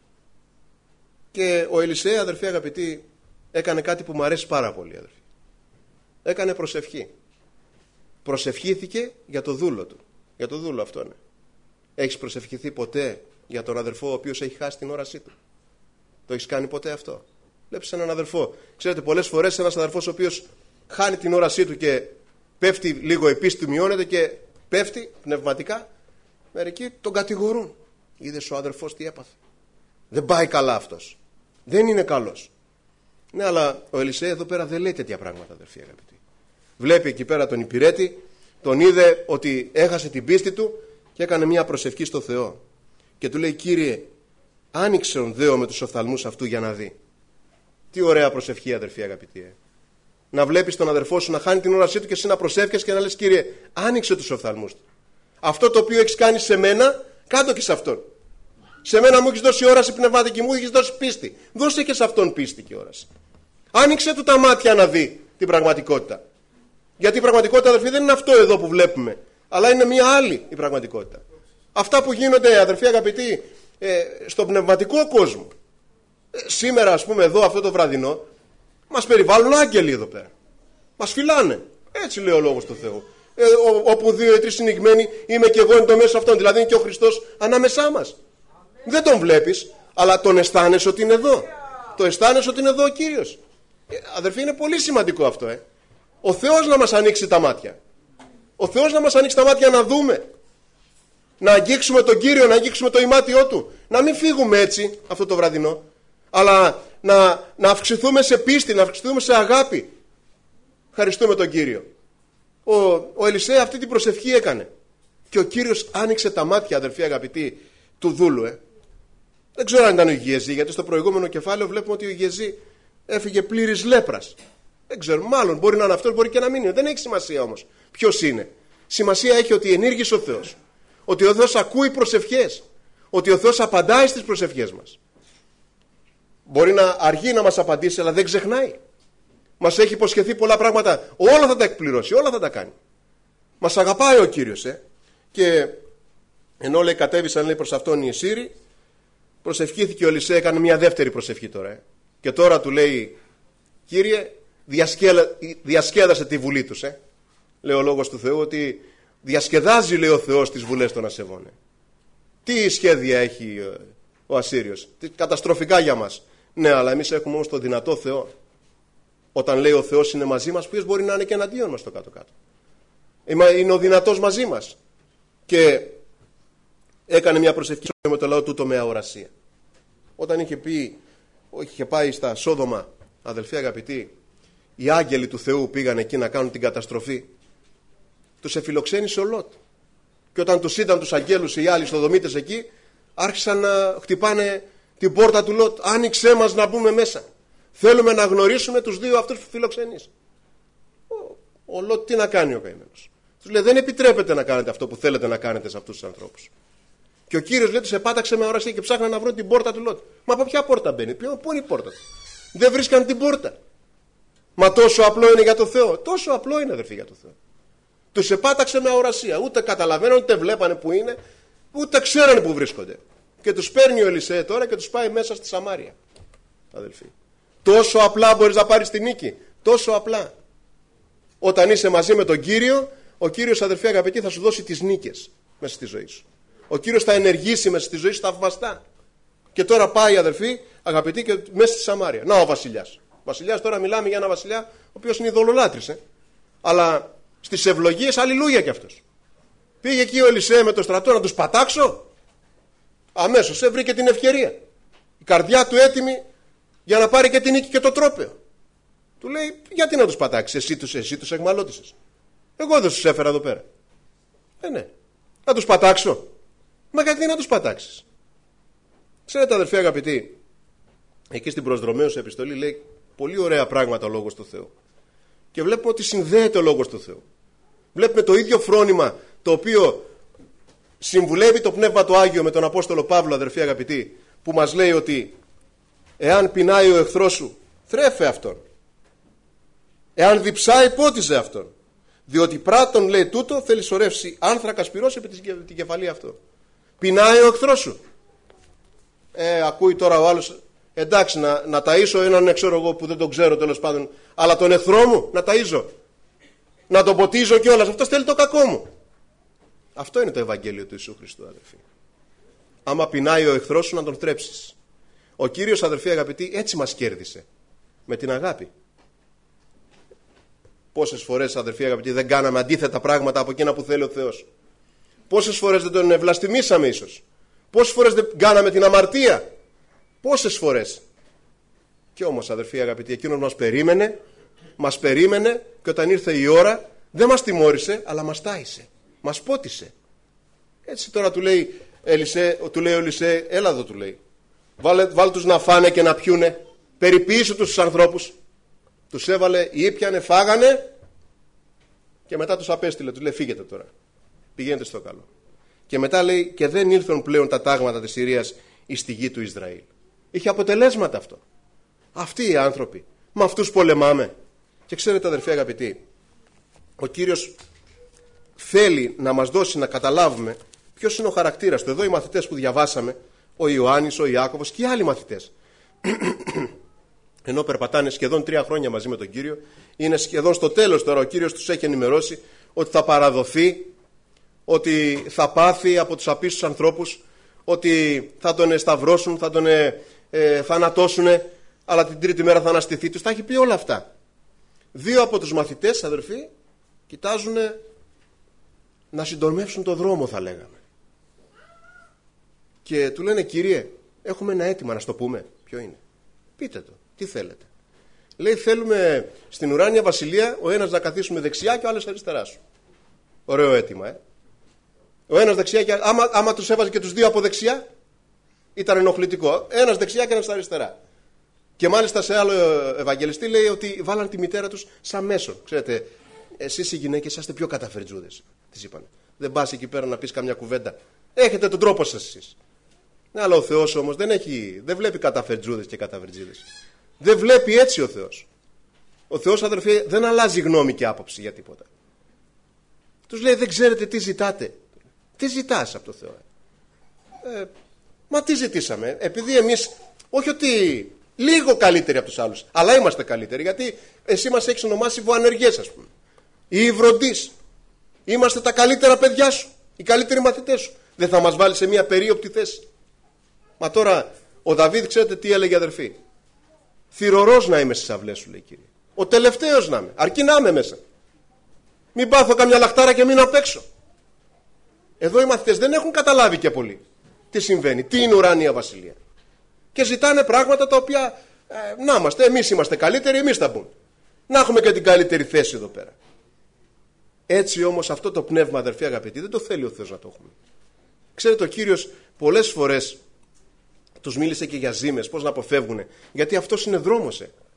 Και ο Ελισέ, αδερφοί αγαπητοί, έκανε κάτι που μου αρέσει πάρα πολύ, αδερφοί. Έκανε προσευχή. Προσευχήθηκε για το δούλο του. Για το δούλο αυτό, ναι. Έχεις προσευχηθεί ποτέ για τον αδερφό ο οποίος έχει χάσει την όρασή του? Το έχεις κάνει ποτέ αυτό? Βλέπεις έναν αδερφό. Ξέρετε, πολλές φορές ένας αδερφός ο οποίος χάνει την όρασή του και πέφτει λίγο, η πίστη μειώνεται και πέφτει πνευματικά, μερικοί τον κατηγορούν. Είδες ο αδερφός τι έπαθε? Δεν πάει καλά αυτός. Δεν είναι καλός. Ναι, αλλά ο Ελισέ εδώ πέρα δεν λέει τέτοια πράγματα, αδερφοί αγαπητοί. Βλέπει εκεί πέρα τον υπηρέτη, τον είδε ότι έχασε την πίστη του και έκανε μια προσευχή στο Θεό. Και του λέει, Κύριε, άνοιξε τον δέο με τους οφθαλμούς αυτού για να δει. Τι ωραία προσευχή, αδερφοί αγαπητοί. Να βλέπεις τον αδερφό σου να χάνει την όρασή του και εσύ να προσεύχεσαι και να λες, Κύριε, άνοιξε τους οφθαλμούς του. Αυτό το οποίο έχεις κάνει σε μένα, κάτω και σε αυτόν. Σε μένα μου έχεις δώσει όραση πνευματική, μου έχεις δώσει πίστη. Δώσε και σε αυτόν πίστη και όραση. Άνοιξε του τα μάτια να δει την πραγματικότητα. Γιατί η πραγματικότητα, αδερφοί, δεν είναι αυτό εδώ που βλέπουμε, αλλά είναι μια άλλη η πραγματικότητα. Αυτά που γίνονται, αδερφοί αγαπητοί, στον πνευματικό κόσμο. Σήμερα, ας πούμε, εδώ αυτό το βραδινό, μας περιβάλλουν άγγελοι εδώ πέρα. Μας φυλάνε. Έτσι λέει ο λόγος του Θεού. Όπου 2 ή 3 συνηγμένοι, είμαι και εγώ εν το μέσο αυτών. Δηλαδή είναι και ο Χριστός ανάμεσά μας. Δεν τον βλέπεις, αλλά τον αισθάνεσαι ότι είναι εδώ. Το αισθάνεσαι ότι είναι εδώ ο Κύριος. Αδερφοί, είναι πολύ σημαντικό αυτό. Ο Θεός να μας ανοίξει τα μάτια. Ο Θεός να μας ανοίξει τα μάτια να δούμε. Να αγγίξουμε τον Κύριο, να αγγίξουμε το ημάτιό Του. Να μην φύγουμε έτσι αυτό το βραδινό, αλλά να αυξηθούμε σε πίστη, να αυξηθούμε σε αγάπη. Ευχαριστούμε τον Κύριο. Ο Ελισέ αυτή την προσευχή έκανε. Και ο Κύριος άνοιξε τα μάτια, αδερφοί αγαπητοί, του δούλου. Δεν ξέρω αν ήταν ο Γεζή, γιατί στο προηγούμενο κεφάλαιο βλέπουμε ότι ο Γεζή έφυγε πλήρης λέπρας. Δεν ξέρω, μάλλον μπορεί να είναι αυτό, μπορεί και να μην είναι. Δεν έχει σημασία όμως ποιος είναι. Σημασία έχει ότι ενήργησε ο Θεός. Ότι ο Θεός ακούει προσευχές. Ότι ο Θεός απαντάει στις προσευχές μας. Μπορεί να αργεί να μας απαντήσει, αλλά δεν ξεχνάει. Μας έχει υποσχεθεί πολλά πράγματα. Όλα θα τα εκπληρώσει, όλα θα τα κάνει. Μας αγαπάει ο Κύριος. Και ενώ, λέει, κατέβησαν, λέει, προς αυτόν οι Σύριοι, προσευχήθηκε ο Ελισέ, έκανε μια δεύτερη προσευχή τώρα. Και τώρα του λέει, Κύριε, διασκέδασε τη βουλή τους. Λέει ο λόγος του Θεού ότι διασκεδάζει, λέει, ο Θεός τις βουλές των ασεβών. Τι σχέδια έχει ο Ασσύριος? Καταστροφικά για μας. Ναι, αλλά εμείς έχουμε όμως το δυνατό Θεό. Όταν λέει ο Θεός είναι μαζί μας, ποιος μπορεί να είναι και εναντίον μας στο κάτω-κάτω? Είναι ο δυνατός μαζί μας. Και έκανε μια προσευχή με το λαό τούτο με αορασία. Όταν είχε πάει στα Σόδομα, αδελφοί αγαπητοί, οι άγγελοι του Θεού πήγαν εκεί να κάνουν την καταστροφή. Τους εφιλοξένησε ο Λότ. Και όταν τους είδαν τους αγγέλους οι άλλοι σοδομίτες εκεί, άρχισαν να χτυπάνε την πόρτα του Λότ. Άνοιξέ μας να μπούμε μέσα. Θέλουμε να γνωρίσουμε τους δύο αυτούς που φιλοξενείς. Ο Λότ τι να κάνει ο καημένος? Τους λέει, δεν επιτρέπεται να κάνετε αυτό που θέλετε να κάνετε σε αυτούς τους ανθρώπους. Και ο Κύριος λέει, τους επάταξε με ορασία και ψάχναν να βρουν την πόρτα του Λότ. Μα από ποια πόρτα μπαίνει? Πού είναι η πόρτα του? Δεν βρίσκαν την πόρτα. Μα τόσο απλό είναι για το Θεό? Τόσο απλό είναι, αδερφοί, για το Θεό. Τους επάταξε με αορασία. Ούτε καταλαβαίνουν, ούτε βλέπανε που είναι, ούτε ξέρανε που βρίσκονται. Και τους παίρνει ο Ελισέ τώρα και τους πάει μέσα στη Σαμάρια. Αδελφοί, τόσο απλά μπορείς να πάρεις τη νίκη. Τόσο απλά. Όταν είσαι μαζί με τον Κύριο, ο Κύριος, αδελφοί αγαπητοί, θα σου δώσει τις νίκες μέσα στη ζωή σου. Ο Κύριος θα ενεργήσει μέσα στη ζωή σου θαυμαστά. Και τώρα πάει, αδελφοί αγαπητοί, και μέσα στη Σαμάρια. Να ο βασιλιάς. Ο βασιλιάς, τώρα μιλάμε για ένα βασιλιά ο οποίος είναι ειδωλολάτρης. Αλλά στις ευλογίες, αλληλούια κι αυτός. Πήγε εκεί ο Ελισέ με το στρατό να τους πατάξω. Αμέσως βρήκε την ευκαιρία. Η καρδιά του έτοιμη για να πάρει και την νίκη και το τρόπαιο. Του λέει, γιατί να τους πατάξεις? Εσύ τους εγμαλώτησες. Εγώ δεν τους έφερα εδώ πέρα. Ναι. Να τους πατάξω? Μα γιατί να τους πατάξεις? Ξέρετε, αδερφοί αγαπητοί, εκεί στην προς Ρωμαίους επιστολή λέει πολύ ωραία πράγματα ο Λόγος του Θεού. Και βλέπουμε ότι συνδέεται ο Λόγος του Θεού. Βλέπουμε το ίδιο φρόνημα το οποίο συμβουλεύει το Πνεύμα το Άγιο με τον Απόστολο Παύλο, αδερφοί αγαπητοί, που μας λέει ότι εάν πεινάει ο εχθρός σου, θρέφε αυτόν. Εάν διψάει, πότιζε αυτόν. Διότι πράττον, λέει, τούτο θέλει σωρεύσει άνθρακα σπυρός επί την κεφαλή αυτό. Πεινάει ο εχθρός σου. Ακούει τώρα ο άλλος, εντάξει, να ταΐσω έναν, ξέρω εγώ, που δεν τον ξέρω τέλος πάντων, αλλά τον εχθρό μου να ταΐζω, να τον ποτίζω κιόλας. Αυτός θέλει το κακό μου. Αυτό είναι το Ευαγγέλιο του Ιησού Χριστού, αδερφοί. Άμα πεινάει ο εχθρός σου, να τον θρέψεις. Ο Κύριος, αδερφοί αγαπητοί, έτσι μας κέρδισε. Με την αγάπη. Πόσες φορές, αδερφοί αγαπητοί, δεν κάναμε αντίθετα πράγματα από εκείνα που θέλει ο Θεός? Πόσες φορές δεν τον ευλαστημίσαμε ίσως? Πόσες φορές δεν κάναμε την αμαρτία? Πόσες φορές? Και όμως, αδερφοί αγαπητοί, εκείνος μας περίμενε και όταν ήρθε η ώρα δεν μας τιμώρησε, αλλά μας τάισε, μας πότισε. Έτσι τώρα του λέει ο Ελισέ, έλα εδώ, του λέει, βάλ τους να φάνε και να πιούνε, περιποίησε τους ανθρώπους. Τους έβαλε, ήπιανε, φάγανε και μετά τους απέστειλε. Τους λέει, φύγετε τώρα, πηγαίνετε στο καλό. Και μετά λέει, και δεν ήλθαν πλέον τα τάγματα της Συρίας εις τη γη του Ισραήλ. Είχε αποτελέσματα αυτό. Αυτοί οι άνθρωποι, με αυτούς πολεμάμε. Και ξέρετε, αδερφοί αγαπητοί, ο Κύριος θέλει να μας δώσει να καταλάβουμε ποιος είναι ο χαρακτήρας του. Εδώ οι μαθητές που διαβάσαμε, ο Ιωάννης, ο Ιάκωβος και οι άλλοι μαθητές, ενώ περπατάνε σχεδόν 3 χρόνια μαζί με τον Κύριο, είναι σχεδόν στο τέλος τώρα, ο Κύριος τους έχει ενημερώσει ότι θα παραδοθεί, ότι θα πάθει από τους απίστους ανθρώπους, ότι θα τον σταυρώσουν, θα τον θανατώσουν, αλλά την τρίτη μέρα θα αναστηθεί. Τους τα έχει πει όλα αυτά. 2 από τους μαθητές, αδερφοί, κοιτάζουν να συντομεύσουν το δρόμο, θα λέγαμε. Και του λένε, Κύριε, έχουμε ένα αίτημα να στο πούμε. Ποιο είναι? Πείτε το, τι θέλετε? Λέει, θέλουμε στην ουράνια βασιλεία ο ένας να καθίσουμε δεξιά και ο άλλος αριστερά σου. Ωραίο αίτημα, Ο ένας δεξιά και άμα τους έβαζε και τους 2 από δεξιά, ήταν ενοχλητικό. Ένας δεξιά και ένας αριστερά. Και μάλιστα σε άλλο Ευαγγελιστή λέει ότι βάλαν τη μητέρα τους σαν μέσον. Ξέρετε, εσείς οι γυναίκες είσαστε πιο καταφερτζούδες, της είπαν. Δεν πας εκεί πέρα να πεις καμιά κουβέντα. Έχετε τον τρόπο σας εσείς. Ναι, αλλά ο Θεός όμως δεν βλέπει καταφερτζούδες και καταφερτζίδες. Δεν βλέπει έτσι ο Θεός. Ο Θεός, αδερφοί, δεν αλλάζει γνώμη και άποψη για τίποτα. Τους λέει, δεν ξέρετε τι ζητάτε. Τι ζητάς από το Θεό? Μα τι ζητήσαμε? Επειδή εμείς, όχι ότι λίγο καλύτεροι από τους άλλους, αλλά είμαστε καλύτεροι, γιατί εσύ μας έχεις ονομάσει βοανεργές, ας πούμε, ή βροντείς. Είμαστε τα καλύτερα παιδιά σου, οι καλύτεροι μαθητές σου. Δεν θα μας βάλει σε μια περίοπτη θέση? Μα τώρα ο Δαβίδ, ξέρετε τι έλεγε, αδερφοί? Θυρωρός να είμαι στις αυλές σου, λέει, Κύριε. Ο τελευταίος να είμαι, αρκεί να είμαι μέσα. Μην πάθω καμιά λαχτάρα και μείνω απ' έξω. Εδώ οι μαθητές δεν έχουν καταλάβει και πολύ τι συμβαίνει, τι είναι ουράνια βασιλεία. Και ζητάνε πράγματα τα οποία να είμαστε, εμείς είμαστε καλύτεροι, εμείς θα μπουν. Να έχουμε και την καλύτερη θέση εδώ πέρα. Έτσι όμως αυτό το πνεύμα, αδερφοί αγαπητοί, δεν το θέλει ο Θεός να το έχουμε. Ξέρετε, ο Κύριος πολλές φορές τους μίλησε και για ζήμες, πώς να αποφεύγουν, γιατί αυτός είναι δρόμος.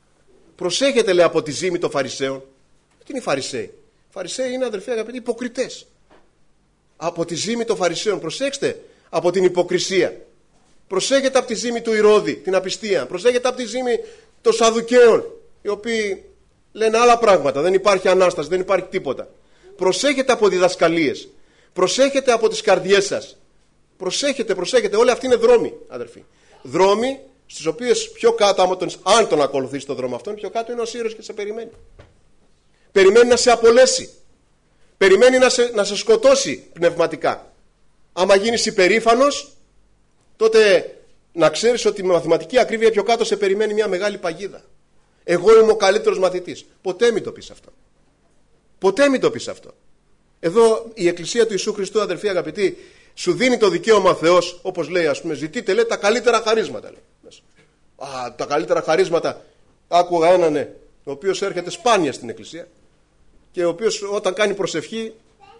Προσέχετε, λέει, από τη ζήμη των Φαρισαίων. Τι είναι οι Φαρισαίοι? Οι Φαρισαίοι είναι, αδερφοί αγαπητοί, υποκριτές. Από τη ζήμη των Φαρισαίων. Προσέξτε από την υποκρισία. Προσέχετε από τη ζήμη του Ηρώδη, την απιστία. Προσέχετε από τη ζήμη των Σαδουκαίων, οι οποίοι λένε άλλα πράγματα. Δεν υπάρχει Ανάσταση, δεν υπάρχει τίποτα. Προσέχετε από διδασκαλίες. Προσέχετε από τις καρδιές σας. Προσέχετε. Όλοι αυτοί είναι δρόμοι, αδερφοί. Δρόμοι στις οποίες πιο κάτω, αν τον ακολουθείς τον δρόμο αυτόν, πιο κάτω είναι ο Σύρος και σε περιμένει. Περιμένει να σε απολέσει. Περιμένει να σε σκοτώσει πνευματικά. Άμα γίνεις υπερήφανος, τότε να ξέρεις ότι με μαθηματική ακρίβεια πιο κάτω σε περιμένει μια μεγάλη παγίδα. Εγώ είμαι ο καλύτερος μαθητής. Ποτέ μην το πεις αυτό. Ποτέ μην το πεις αυτό. Εδώ η Εκκλησία του Ιησού Χριστού, αδερφοί αγαπητοί, σου δίνει το δικαίωμα Θεός, όπως λέει, ας πούμε, ζητείτε, λέει, τα καλύτερα χαρίσματα. Λέει. Τα καλύτερα χαρίσματα. Άκουγα έναν, ο οποίος έρχεται σπάνια στην Εκκλησία και ο οποίος όταν κάνει προσευχή,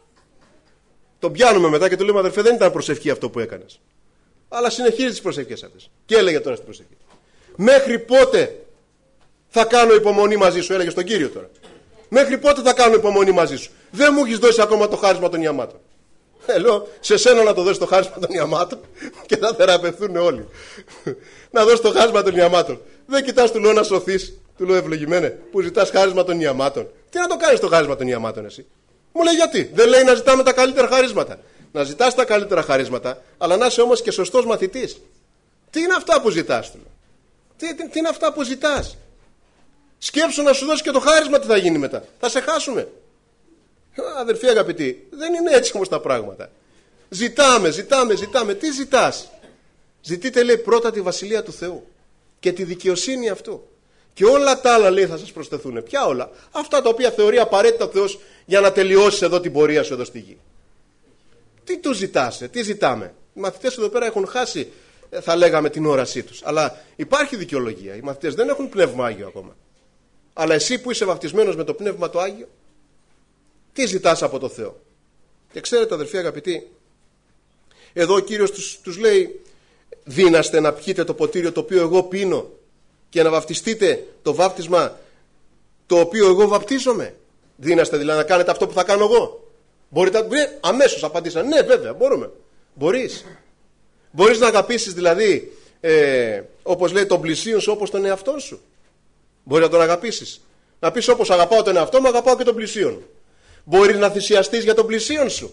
τον πιάνουμε μετά και του λέμε, αδερφέ, δεν ήταν προσευχή αυτό που έκανες. Αλλά συνεχίζει τις προσευχές αυτές. Και έλεγε τώρα στην προσευχή, μέχρι πότε θα κάνω υπομονή μαζί σου? Έλεγε στον Κύριο τώρα. Μέχρι πότε θα κάνω υπομονή μαζί σου? Δεν μου έχεις δώσει ακόμα το χάρισμα των ιαμάτων. Λέω, σε σένα να το δώσεις το χάρισμα των ιαμάτων και θα θεραπευθούν όλοι. Να δώσεις το χάρισμα των ιαμάτων. Δεν κοιτάς, του λέω, να σωθείς. Του λέω, ευλογημένε, που ζητάς χάρισμα των ιαμάτων. Τι να το κάνεις το χάρισμα των ιαμάτων εσύ? Μου λέει, γιατί? Δεν λέει να ζητάμε τα καλύτερα χαρίσματα. Να ζητάς τα καλύτερα χαρίσματα, αλλά να είσαι όμως και σωστός μαθητής. Τι είναι αυτά που ζητάς, του λέω? Τι είναι αυτά που ζητάς? Σκέψου να σου δώσει και το χάρισμα, τι θα γίνει μετά? Θα σε χάσουμε. Αδερφοί αγαπητοί, δεν είναι έτσι όμως τα πράγματα. Ζητάμε. Τι ζητάς? Ζητείτε, λέει, πρώτα τη Βασιλεία του Θεού και τη δικαιοσύνη αυτού. Και όλα τα άλλα, λέει, θα σας προσθεθούν. Ποια όλα? Αυτά τα οποία θεωρεί απαραίτητα ο Θεός για να τελειώσεις εδώ την πορεία σου εδώ στη γη. Τι του ζητάσαι, τι ζητάμε? Οι μαθητές εδώ πέρα έχουν χάσει, θα λέγαμε, την όρασή τους. Αλλά υπάρχει δικαιολογία. Οι μαθητές δεν έχουν πνεύμα Άγιο ακόμα. Αλλά εσύ που είσαι βαπτισμένος με το πνεύμα το Άγιο, τι ζητάς από το Θεό? Και ξέρετε, αδερφοί αγαπητοί, εδώ ο Κύριος τους λέει, δύναστε να πιείτε το ποτήριο το οποίο εγώ πίνω και να βαπτιστείτε το βάπτισμα το οποίο εγώ βαπτίζομαι? Δύναστε δηλαδή να κάνετε αυτό που θα κάνω εγώ? Μπορείτε? Αμέσως απαντήσαν, ναι, βέβαια, μπορούμε. Μπορείς να αγαπήσεις δηλαδή, όπως λέει, τον πλησίον σου όπως τον εαυτό σου? Μπορείς να τον αγαπήσεις? Να πεις, όπως αγαπάω τον εαυτό μου, αγαπάω και τον πλησίον μου. Μπορείς να θυσιαστείς για τον πλησίον σου?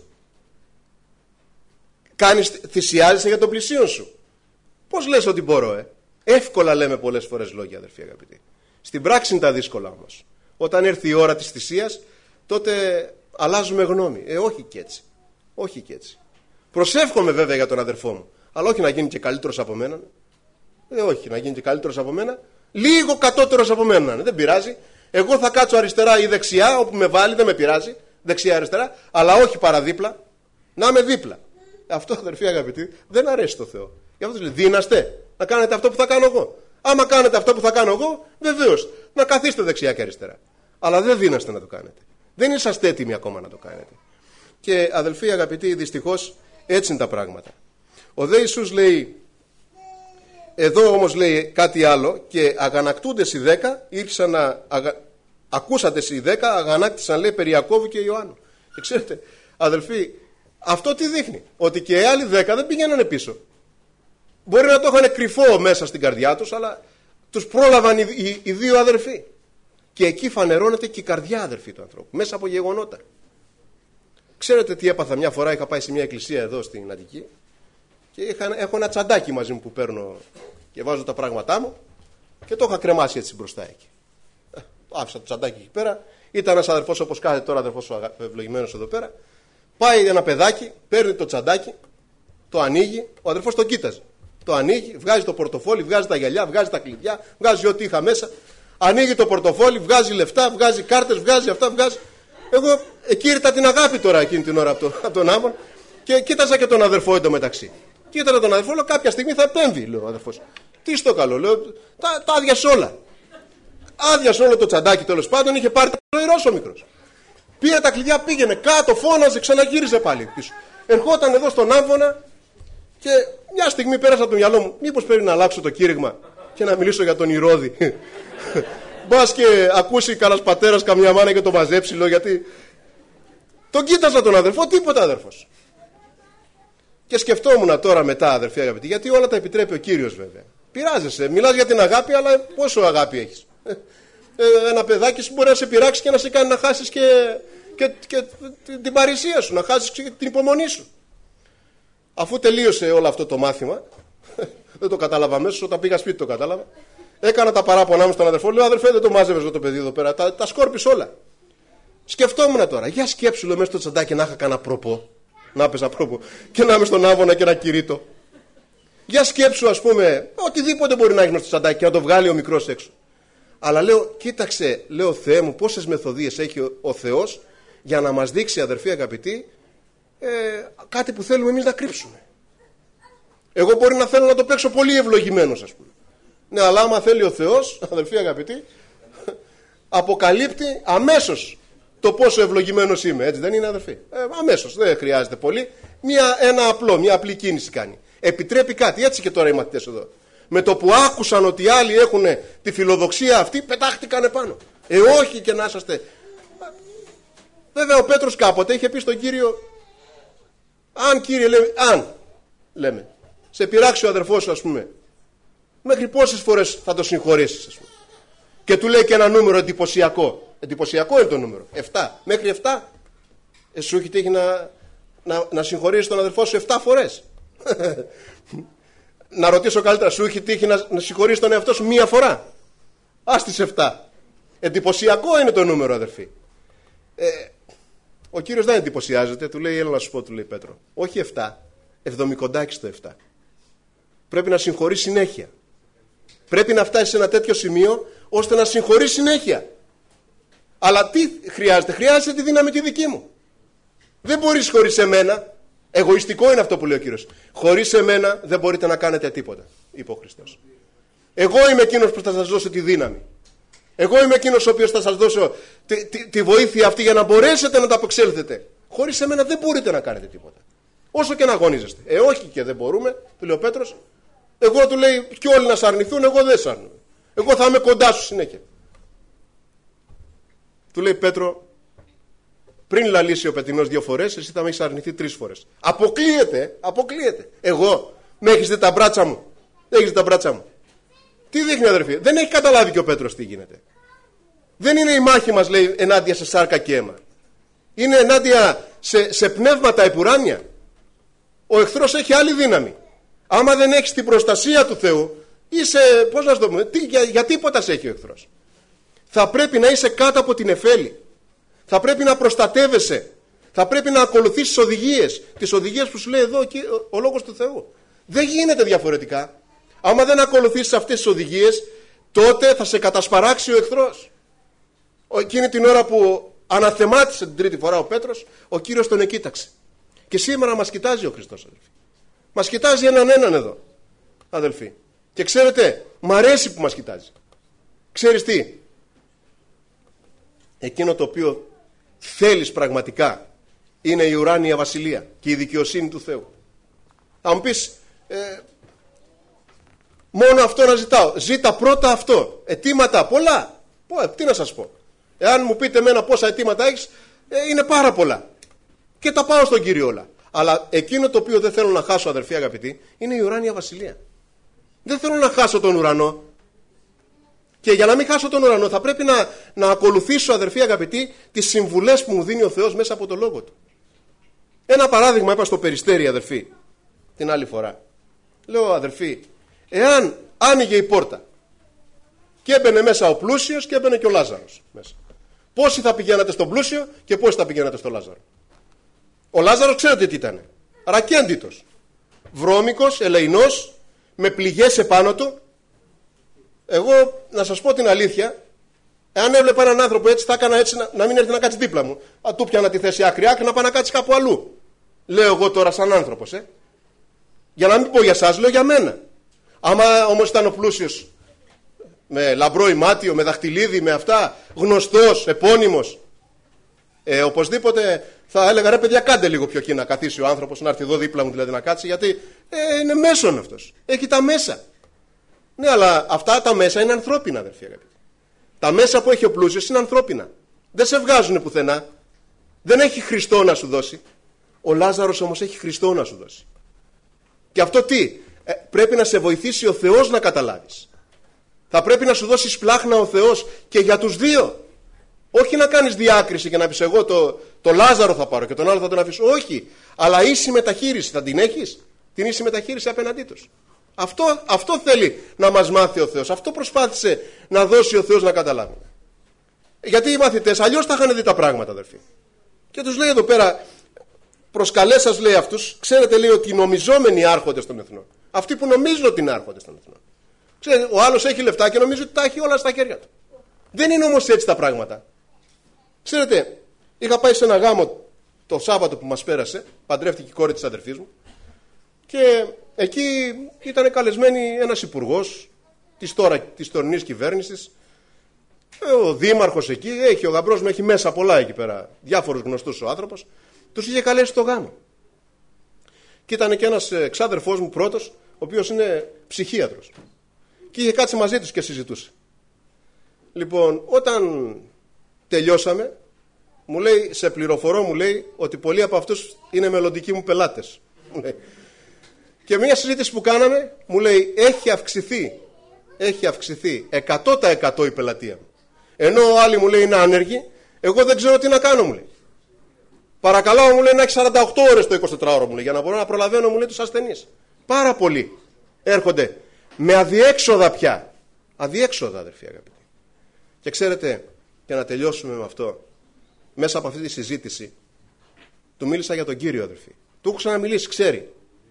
Θυσιάζεσαι για τον πλησίον σου? Πώς λες ότι μπορώ? Εύκολα λέμε πολλές φορές λόγια, αδερφοί αγαπητοί. Στην πράξη είναι τα δύσκολα όμως. Όταν έρθει η ώρα της θυσίας, τότε αλλάζουμε γνώμη. Όχι και έτσι. Προσεύχομαι βέβαια για τον αδερφό μου, αλλά όχι να γίνει και καλύτερος από μένα. Όχι να γίνει και καλύτερος από μένα. Λίγο κατώτερος από μένα. Δεν πειράζει. Εγώ θα κάτσω αριστερά ή δεξιά, όπου με βάλει, δεν με πειράζει. Δεξιά-αριστερά, αλλά όχι παραδίπλα. Να είμαι δίπλα. Αυτό, αδερφοί αγαπητοί, δεν αρέσει στο Θεό. Γι' αυτό λέει, δύναστε να κάνετε αυτό που θα κάνω εγώ? Άμα κάνετε αυτό που θα κάνω εγώ, βεβαίως να καθίστε δεξιά και αριστερά. Αλλά δεν δύναστε να το κάνετε. Δεν είσαστε έτοιμοι ακόμα να το κάνετε. Και αδελφοί αγαπητοί, δυστυχώς έτσι είναι τα πράγματα. Ο δε Ιησούς λέει, εδώ όμως λέει κάτι άλλο, και αγανακτούντες οι 10 ήρθαν να ακούσατε οι 10, αγανάκτησαν, λέει, περί Ιακώβου και Ιωάννου. Και ξέρετε, αδελφοί, αυτό τι δείχνει? Ότι και οι άλλοι 10 δεν πηγαίνανε πίσω. Μπορεί να το είχαν κρυφό μέσα στην καρδιά τους, αλλά τους πρόλαβαν οι δύο αδερφοί. Και εκεί φανερώνεται και η καρδιά, αδερφοί, του ανθρώπου, μέσα από γεγονότα. Ξέρετε τι έπαθα μια φορά? Είχα πάει σε μια εκκλησία εδώ στην Αττική και έχω ένα τσαντάκι μαζί μου που παίρνω και βάζω τα πράγματά μου και το είχα κρεμάσει έτσι μπροστά εκεί. Άφησα το τσαντάκι εκεί πέρα. Ήταν ένας αδερφός, όπως κάθεται τώρα, αδερφός ο ευλογημένος εδώ πέρα. Πάει ένα παιδάκι, παίρνει το τσαντάκι, το ανοίγει, ο αδερφός το κοίταζε. Το ανοίγει, βγάζει το πορτοφόλι, βγάζει τα γυαλιά, βγάζει τα κλειδιά, βγάζει ό,τι είχα μέσα. Ανοίγει το πορτοφόλι, βγάζει λεφτά, βγάζει κάρτες, βγάζει αυτά, βγάζει. Εγώ εκείρητα την αγάπη τώρα εκείνη την ώρα από τον Άμβον και κοίταζα και τον αδερφό εντωμεταξύ. Κοίταζα τον αδερφό, λέω, κάποια στιγμή θα επέμβει, λέω ο αδερφός. Τι στο καλό, λέω, τα άδειασε όλα. Άδειασε όλο το τσαντάκι, τέλος πάντων, είχε πάρει το ιερός ο μικρός. Πήρε τα κλειδιά, πήγαινε κάτω, φώναζε, ξαναγύριζε πάλι πίσω. Ερχόταν εδώ στον Άμβονα και μια στιγμή πέρασα από το μυαλό μου, μήπως πρέπει να αλλάξω το κήρυγμα και να μιλήσω για τον Ηρώδη. Μπας και ακούσει κανένας πατέρας, καμιά μάνα και το μαζέψει, λέω, γιατί τον κοίταζα τον αδερφό, τίποτα αδερφός. Και σκεφτόμουν τώρα μετά, αδερφοί αγαπητοί, γιατί όλα τα επιτρέπει ο Κύριος βέβαια. Πειράζεσαι, μιλάς για την αγάπη, αλλά πόσο αγάπη έχεις? Ένα παιδάκι σου μπορεί να σε πειράξει και να σε κάνει να χάσεις και την παρησία σου, να χάσεις και την υπομονή σου. Αφού τελείωσε όλο αυτό το μάθημα, δεν το κατάλαβα αμέσως, όταν πήγα σπίτι το κατάλαβα. Έκανα τα παράπονά μου στον αδερφό, λέω, αδερφέ, δεν το μάζευες το παιδί εδώ πέρα, τα σκόρπεις όλα. Σκεφτόμουν τώρα, για σκέψου, λέω, μέσα στο τσαντάκι να είχα κανένα προπό, να πέσα προπό, και να είμαι στον άβονα και ένα κηρύττο. Για σκέψου, ας πούμε, οτιδήποτε μπορεί να έχει μέσα στο τσαντάκι και να το βγάλει ο μικρός έξω. Αλλά λέω, κοίταξε, λέω, Θεέ μου, πόσες μεθοδίες έχει ο Θεός για να μας δείξει, αδερφοί αγαπητοί, κάτι που θέλουμε εμείς να κρύψουμε. Εγώ μπορεί να θέλω να το παίξω πολύ ευλογημένος, ας πούμε. Ναι, αλλά άμα θέλει ο Θεός, αδερφοί αγαπητοί, αποκαλύπτει αμέσως το πόσο ευλογημένος είμαι. Έτσι δεν είναι, αδερφοί? Αμέσως, δεν χρειάζεται πολύ. Μια απλή κίνηση κάνει. Επιτρέπει κάτι. Έτσι και τώρα οι μαθητές εδώ. Με το που άκουσαν ότι οι άλλοι έχουν τη φιλοδοξία αυτή, πετάχτηκαν επάνω. Όχι και να είσαστε. Βέβαια ο Πέτρος κάποτε είχε πει στον Κύριο, αν Κύριε, λέμε, σε πειράξει ο αδερφός σου, ας πούμε, μέχρι πόσες φορές θα το συγχωρήσεις, ας πούμε? Και του λέει και ένα νούμερο εντυπωσιακό. Εντυπωσιακό είναι το νούμερο. 7. Μέχρι 7. Σου έχει τύχει να συγχωρήσεις τον αδερφό σου 7 φορές. Να ρωτήσω καλύτερα, σου έχει τύχει να συγχωρήσεις τον εαυτό σου μία φορά? Ας τις 7. Εντυπωσιακό είναι το νούμερο, αδερφοί. Ο Κύριος δεν εντυπωσιάζεται, του λέει, έλα να σου πω, του λέει Πέτρο, όχι 7, 70 στο 7. Πρέπει να συγχωρείς συνέχεια. Πρέπει να φτάσεις σε ένα τέτοιο σημείο ώστε να συγχωρείς συνέχεια. Αλλά τι χρειάζεται? Χρειάζεται τη δύναμη τη δική μου. Δεν μπορείς χωρίς εμένα. Εγωιστικό είναι αυτό που λέει ο Κύριος. Χωρίς εμένα δεν μπορείτε να κάνετε τίποτα, είπε ο Χριστός. Εγώ είμαι εκείνος που θα σας δώσω τη δύναμη. Εγώ είμαι εκείνος ο οποίος θα σας δώσω τη βοήθεια αυτή για να μπορέσετε να τα απεξέλθετε. Χωρίς εμένα δεν μπορείτε να κάνετε τίποτα. Όσο και να αγωνίζεστε. Όχι και δεν μπορούμε, του λέει ο Πέτρος. Εγώ, του λέει, και όλοι να σ' αρνηθούν, εγώ δεν σ' αρνούμαι. Εγώ θα είμαι κοντά σου συνέχεια. Του λέει, Πέτρο, πριν λαλήσει ο πετεινός 2 φορές, εσύ θα με έχεις αρνηθεί 3 φορές. Αποκλείεται. Εγώ, με έχεις δει τα μπράτσα μου? Δεν έχεις δει τα μπράτσα μου? Τι δείχνει, αδερφοί? Δεν έχει καταλάβει και ο Πέτρος τι γίνεται. Δεν είναι η μάχη μας, λέει, ενάντια σε σάρκα και αίμα. Είναι ενάντια σε πνεύματα επουράνια. Ο εχθρός έχει άλλη δύναμη. Άμα δεν έχεις την προστασία του Θεού, είσαι, πώς να σου το πούμε, για τίποτα σε έχει ο εχθρός. Θα πρέπει να είσαι κάτω από την εφέλη. Θα πρέπει να προστατεύεσαι. Θα πρέπει να ακολουθήσεις οδηγίες. Τις οδηγίες που σου λέει εδώ ο Λόγος του Θεού. Δεν γίνεται διαφορετικά. Άμα δεν ακολουθήσεις αυτές τις οδηγίες, τότε θα σε κατασπαράξει ο εχθρός. Εκείνη την ώρα που αναθεμάτισε την τρίτη φορά ο Πέτρος, ο Κύριος τον εκοίταξε. Και σήμερα μας κοιτάζει ο Χριστός, αδελφοί. Μας κοιτάζει έναν εδώ, αδελφοί. Και ξέρετε, μ' αρέσει που μας κοιτάζει. Ξέρεις τι? Εκείνο το οποίο θέλεις πραγματικά είναι η ουράνια βασιλεία και η δικαιοσύνη του Θεού. Θα μου πεις, μόνο αυτό να ζητάω. Ζήτα πρώτα αυτό. Αιτήματα πολλά. Τι να σας πω? Εάν μου πείτε εμένα πόσα αιτήματα έχεις, είναι πάρα πολλά. Και τα πάω στον Κύριο όλα. Αλλά εκείνο το οποίο δεν θέλω να χάσω, αδερφοί αγαπητοί, είναι η ουράνια βασιλεία. Δεν θέλω να χάσω τον ουρανό. Και για να μην χάσω τον ουρανό θα πρέπει να ακολουθήσω, αδερφοί αγαπητοί, τις συμβουλές που μου δίνει ο Θεός μέσα από το Λόγο Του. Ένα παράδειγμα είπα στο Περιστέρι, αδερφοί, την άλλη φορά. Λέω, αδερφοί, εάν άνοιγε η πόρτα και έμπαινε μέσα ο πλούσιος και έμπαινε και ο Λάζαρος μέσα, πόσοι θα πηγαίνατε στον πλούσιο και πόσοι θα πηγαίνατε στον Λάζαρο? Ο Λάζαρος ξέρετε τι ήταν? Ρακέντιτος, βρώμικος, ελεεινός, με πληγές επάνω του. Εγώ να σας πω την αλήθεια, εάν έβλεπα έναν άνθρωπο έτσι, θα έκανα έτσι να μην έρθει να κάτσει δίπλα μου. Του πιάνα τη θέση άκρη να πάει να κάτσει κάπου αλλού. Λέω εγώ τώρα σαν άνθρωπος, για να μην πω για σας, λέω για μένα. Άμα όμως ήταν ο πλούσιος, με λαμπρό ημάτιο, με δαχτυλίδι, με αυτά, γνωστός, επώνυμος, οπωσδήποτε θα έλεγα, ρε παιδιά, κάντε λίγο πιο εκεί να καθίσει ο άνθρωπος, να έρθει εδώ δίπλα μου δηλαδή να κάτσει, γιατί είναι μέσον αυτός, έχει τα μέσα. Ναι, αλλά αυτά τα μέσα είναι ανθρώπινα, αδερφοί αγαπητοί. Τα μέσα που έχει ο πλούσιος είναι ανθρώπινα. Δεν σε βγάζουν πουθενά. Δεν έχει Χριστό να σου δώσει. Ο Λάζαρος όμως έχει Χριστό να σου δώσει. Και αυτό τι? Πρέπει να σε βοηθήσει ο Θεός να καταλάβεις. Θα πρέπει να σου δώσει σπλάχνα ο Θεός και για τους δύο. Όχι να κάνεις διάκριση και να πεις εγώ το Λάζαρο θα πάρω και τον άλλο θα τον αφήσω. Όχι. Αλλά ίση μεταχείριση θα την έχεις. Την ίση μεταχείριση απέναντί τους. Αυτό θέλει να μας μάθει ο Θεός. Αυτό προσπάθησε να δώσει ο Θεός να καταλάβουμε. Γιατί οι μαθητές αλλιώς τα είχαν δει τα πράγματα, αδερφοί. Και τους λέει εδώ πέρα, προσκαλέ σας, λέει αυτούς, ξέρετε, λέει, ότι οι νομιζόμενοι άρχοντες των εθνών. Αυτοί που νομίζουν ότι είναι άρχοντες των εθνών. Ξέρετε, ο άλλος έχει λεφτά και νομίζει ότι τα έχει όλα στα χέρια του. Δεν είναι όμως έτσι τα πράγματα. Ξέρετε, είχα πάει σε ένα γάμο το Σάββατο που μας πέρασε, παντρεύτηκε η κόρη της αδερφής μου, και εκεί ήταν καλεσμένη ένας υπουργός της τωρινής κυβέρνησης, ο δήμαρχος εκεί, ο γαμπρός μου έχει μέσα πολλά εκεί πέρα, διάφορους γνωστούς ο άνθρωπος, τους είχε καλέσει στο γάμο. Και ήταν και ένας ξάδερφός μου πρώτος, ο οποίος είναι ψυχίατρος. Και είχε κάτσει μαζί τους και συζητούσε. Λοιπόν, όταν τελειώσαμε, μου λέει, σε πληροφορώ, μου λέει, ότι πολλοί από αυτούς είναι μελλοντικοί μου πελάτες. Και μια συζήτηση που κάναμε, μου λέει, έχει αυξηθεί 100% η πελατεία μου. Ενώ άλλοι, μου λέει, είναι άνεργοι, εγώ δεν ξέρω τι να κάνω, μου λέει. Παρακαλώ, μου λέει, να έχει 48 ώρες το 24ωρο, μου λέει, για να μπορώ να προλαβαίνω, μου λέει, τους ασθενείς. Πάρα πολλοί έρχονται με αδιέξοδα πια. Αδιέξοδα, αδερφοί αγαπητοί. Και ξέρετε, για να τελειώσουμε με αυτό, μέσα από αυτή τη συζήτηση, του μίλησα για τον Κύριο, αδερφοί. Του έχω ξαναμιλήσει, ξέρει.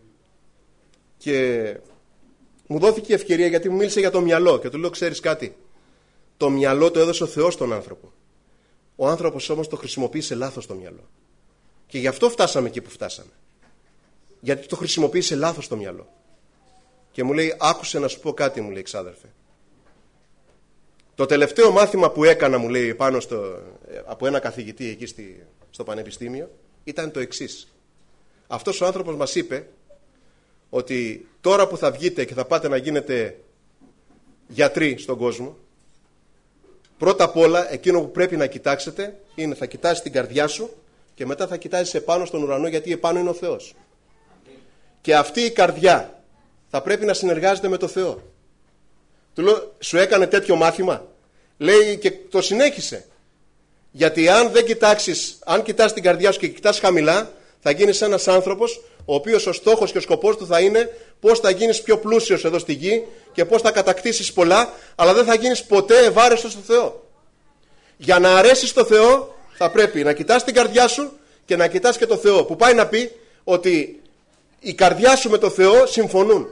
Και μου δόθηκε η ευκαιρία, γιατί μου μίλησε για το μυαλό. Και του λέω, ξέρεις κάτι, το μυαλό το έδωσε ο Θεός στον άνθρωπο. Ο άνθρωπος όμως το χρησιμοποίησε λάθος το μυαλό. Και γι' αυτό φτάσαμε εκεί που φτάσαμε. Γιατί το χρησιμοποίησε λάθος το μυαλό. Και μου λέει, άκουσε να σου πω κάτι, μου λέει, ξάδερφε. Το τελευταίο μάθημα που έκανα, μου λέει, πάνω από ένα καθηγητή εκεί στο πανεπιστήμιο, ήταν το εξής. Αυτός ο άνθρωπος μας είπε ότι τώρα που θα βγείτε και θα πάτε να γίνετε γιατροί στον κόσμο, πρώτα απ' όλα εκείνο που πρέπει να κοιτάξετε είναι, θα κοιτάσεις την καρδιά σου και μετά θα κοιτάζεις επάνω στον ουρανό, γιατί επάνω είναι ο Θεός. Και αυτή η καρδιά θα πρέπει να συνεργάζεται με το Θεό. Του λέω, σου έκανε τέτοιο μάθημα? Λέει, και το συνέχισε. Γιατί αν δεν κοιτάξεις, αν κοιτάς την καρδιά σου και κοιτάς χαμηλά, θα γίνεις ένας άνθρωπος ο οποίος ο στόχος και ο σκοπός του θα είναι πώς θα γίνεις πιο πλούσιος εδώ στη γη και πώς θα κατακτήσεις πολλά, αλλά δεν θα γίνεις ποτέ ευάρεστος στο Θεό. Για να αρέσεις στο Θεό θα πρέπει να κοιτάς την καρδιά σου και να κοιτάς και το Θεό, που πάει να πει ότι η καρδιά σου με το Θεό συμφωνούν.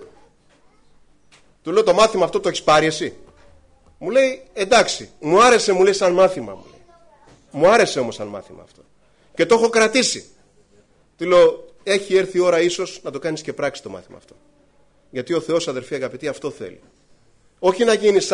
Του λέω, το μάθημα αυτό το έχεις πάρει εσύ? Μου λέει, εντάξει, μου άρεσε, μου λέει, σαν μάθημα, μου λέει. Μου άρεσε όμως σαν μάθημα αυτό και το έχω κρατήσει. Του λέω, έχει έρθει η ώρα ίσως να το κάνεις και πράξη το μάθημα αυτό. Γιατί ο Θεός, αδερφοί αγαπητοί, αυτό θέλει. Όχι να γίνεις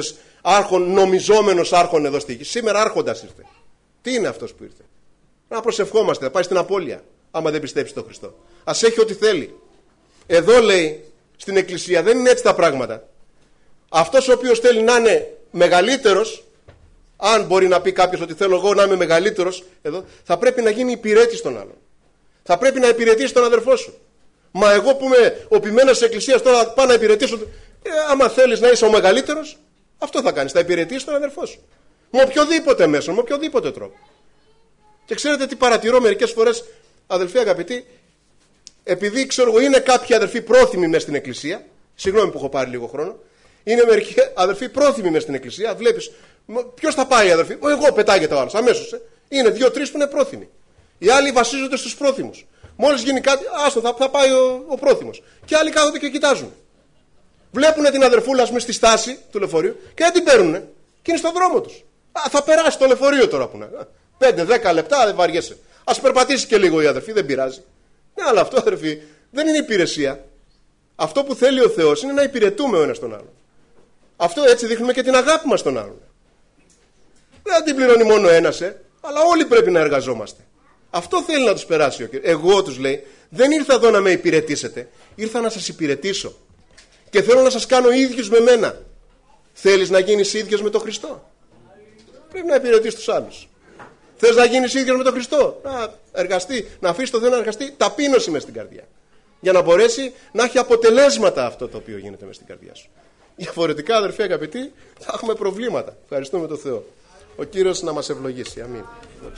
νομιζόμενος άρχον εδώ στη γη. Σήμερα άρχοντας ήρθε. Τι είναι αυτός που ήρθε? Να προσευχόμαστε, να πάει στην απώλεια, άμα δεν πιστέψει τον Χριστό. Ας έχει ό,τι θέλει. Εδώ, λέει, στην Εκκλησία δεν είναι έτσι τα πράγματα. Αυτός ο οποίος θέλει να είναι μεγαλύτερος, αν μπορεί να πει κάποιος ότι θέλω εγώ να είμαι μεγαλύτερος εδώ, θα πρέπει να γίνει υπηρέτης των άλλων. Θα πρέπει να υπηρετήσει τον αδερφό σου. Μα εγώ που είμαι ο ποιμένος της Εκκλησίας, τώρα πάω να υπηρετήσω. Άμα θέλεις να είσαι ο μεγαλύτερος, αυτό θα κάνεις. Θα υπηρετήσεις τον αδερφό σου. Με οποιοδήποτε μέσο, με οποιοδήποτε τρόπο. Και ξέρετε τι παρατηρώ μερικές φορές, αδελφοί αγαπητοί, επειδή ξέρω εγώ είναι κάποιοι αδερφοί πρόθυμοι μες στην Εκκλησία, συγγνώμη που έχω πάρει λίγο χρόνο, είναι μερικοί αδερφοί πρόθυμοι μες στην Εκκλησία, βλέπεις, ποιος θα πάει αδερφοί? Εγώ, πετάγεται ο άλλος, αμέσως. Είναι 2-3 που είναι πρόθυμοι. Οι άλλοι βασίζονται στους πρόθυμους. Μόλις γίνει κάτι, άστο, θα πάει ο πρόθυμος. Και άλλοι κάθονται και κοιτάζουν. Βλέπουν την αδερφούλα, ας πούμε, στη στάση του λεωφορείου και δεν την παίρνουν. Και είναι στον δρόμο τους. Θα περάσει το λεωφορείο τώρα που είναι. 5-10 λεπτά, δεν βαριέσαι. Ας περπατήσει και λίγο η αδερφή, δεν πειράζει. Ναι, αλλά αυτό, αδερφή, δεν είναι υπηρεσία. Αυτό που θέλει ο Θεός είναι να υπηρετούμε ο ένας τον άλλον. Αυτό έτσι δείχνουμε και την αγάπη μας στον άλλον. Δεν την πληρώνει μόνο ένας, αλλά όλοι πρέπει να εργαζόμαστε. Αυτό θέλει να τους περάσει ο Κύριος. Εγώ, τους λέει, δεν ήρθα εδώ να με υπηρετήσετε. Ήρθα να σας υπηρετήσω. Και θέλω να σας κάνω ίδιους με μένα. Θέλεις να γίνεις ίδιος με τον Χριστό? Πρέπει να υπηρετείς τους άλλους. Θες να γίνεις ίδιος με τον Χριστό? Να εργαστεί, να αφήσεις το Θεό να εργαστεί ταπείνωση μες στην καρδιά. Για να μπορέσει να έχει αποτελέσματα αυτό το οποίο γίνεται μες στην καρδιά σου. Διαφορετικά, αδερφοί αγαπητοί, θα έχουμε προβλήματα. Ευχαριστούμε τον Θεό. Ο Κύριος να μας ευλογήσει. Αμήν.